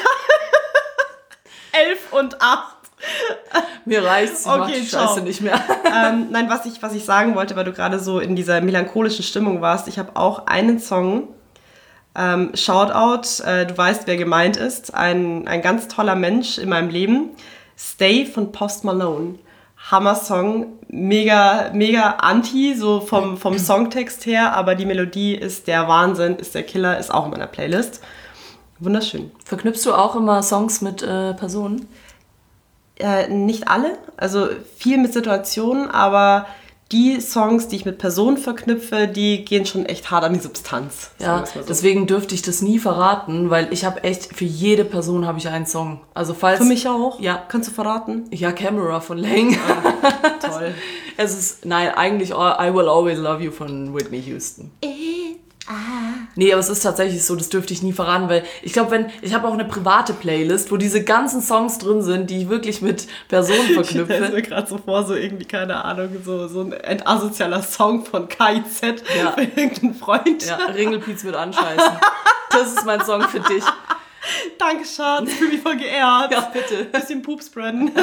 Elf und acht. Mir reicht's, ich Okay, mach die ciao. Scheiße nicht mehr. ähm, nein, was ich, was ich sagen wollte, weil du gerade so in dieser melancholischen Stimmung warst. Ich habe auch einen Song, ähm, Shoutout, äh, du weißt, wer gemeint ist. Ein, ein ganz toller Mensch in meinem Leben. Stay von Post Malone. Hammer-Song, mega, mega anti, so vom, vom Songtext her, aber die Melodie ist der Wahnsinn, ist der Killer, ist auch in meiner Playlist. Wunderschön. Verknüpfst du auch immer Songs mit äh, Personen? Äh, nicht alle, also viel mit Situationen, aber die Songs, die ich mit Personen verknüpfe, die gehen schon echt hart an die Substanz. sagen Ja, wir's mal so. deswegen dürfte ich das nie verraten, weil ich habe echt, für jede Person habe ich einen Song. Also falls... Für mich auch? Ja. Kannst du verraten? Ja, Camera von Lang. Toll. Es ist, nein, eigentlich I Will Always Love You von Whitney Houston. Nee, aber es ist tatsächlich so, das dürfte ich nie verraten, weil ich glaube, wenn, ich habe auch eine private Playlist, wo diese ganzen Songs drin sind, die ich wirklich mit Personen Ich stelle verknüpfe. mir gerade so vor, so irgendwie, keine Ahnung, so, so ein entasozialer Song von K I Z Ja. für irgendeinen Freund. Ja, Ringelpiez mit anscheißen. Das ist mein Song für dich. Danke, Schatz, ich fühle mich voll geehrt. Ja, bitte. Bisschen Pups spreaden.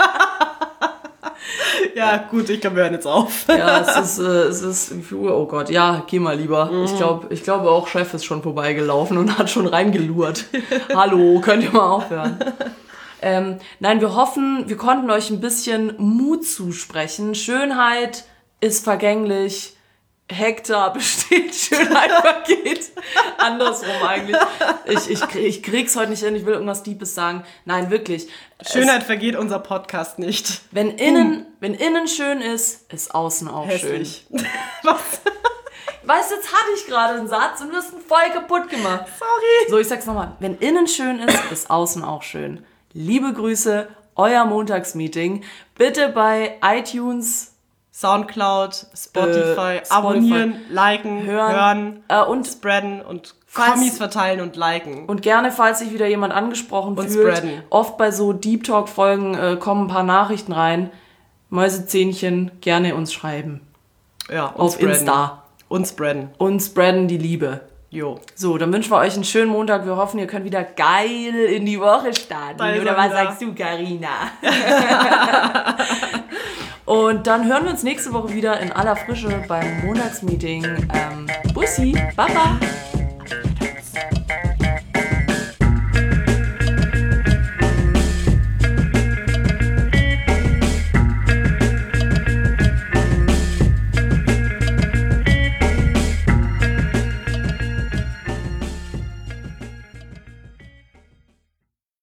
Ja, gut, ich glaube, wir hören jetzt auf. Ja, es ist, äh, es ist, wie viel Uhr? Oh Gott, ja, geh mal lieber. Mhm. Ich glaube, ich glaube auch Chef ist schon vorbeigelaufen und hat schon reingelurrt. Hallo, könnt ihr mal aufhören? Ähm, nein, wir hoffen, wir konnten euch ein bisschen Mut zusprechen. Schönheit ist vergänglich. Hektar besteht, Schönheit vergeht. Andersrum eigentlich. Ich, ich, ich krieg's heute nicht hin, ich will irgendwas Deepes sagen. Nein, wirklich. Schönheit vergeht unser Podcast nicht. Wenn innen, wenn innen schön ist, ist außen auch Hässlich. schön. Was? Weißt du, jetzt hatte ich gerade einen Satz und du hast ihn voll kaputt gemacht. Sorry. So, ich sag's nochmal. Wenn innen schön ist, ist außen auch schön. Liebe Grüße, euer Montagsmeeting. Bitte bei iTunes Soundcloud, Spotify, Äh, Spotify. abonnieren, liken, hören, hören, äh, und, spreaden und Falls- Kommis verteilen und liken. und gerne, falls sich wieder jemand angesprochen Und fühlt. spreaden. Oft bei so Deep Talk-Folgen äh, kommen ein paar Nachrichten rein. Mäusezähnchen, gerne uns schreiben. Ja, und Auf spreaden. Insta. Und spreaden. Und spreaden die Liebe. Jo. So, dann wünschen wir euch einen schönen Montag. Wir hoffen, ihr könnt wieder geil in die Woche starten. Da ist Oder er was wieder. sagst du, Carina? Und dann hören wir uns nächste Woche wieder in aller Frische beim Montagsmeeting. Ähm, Bussi, Baba.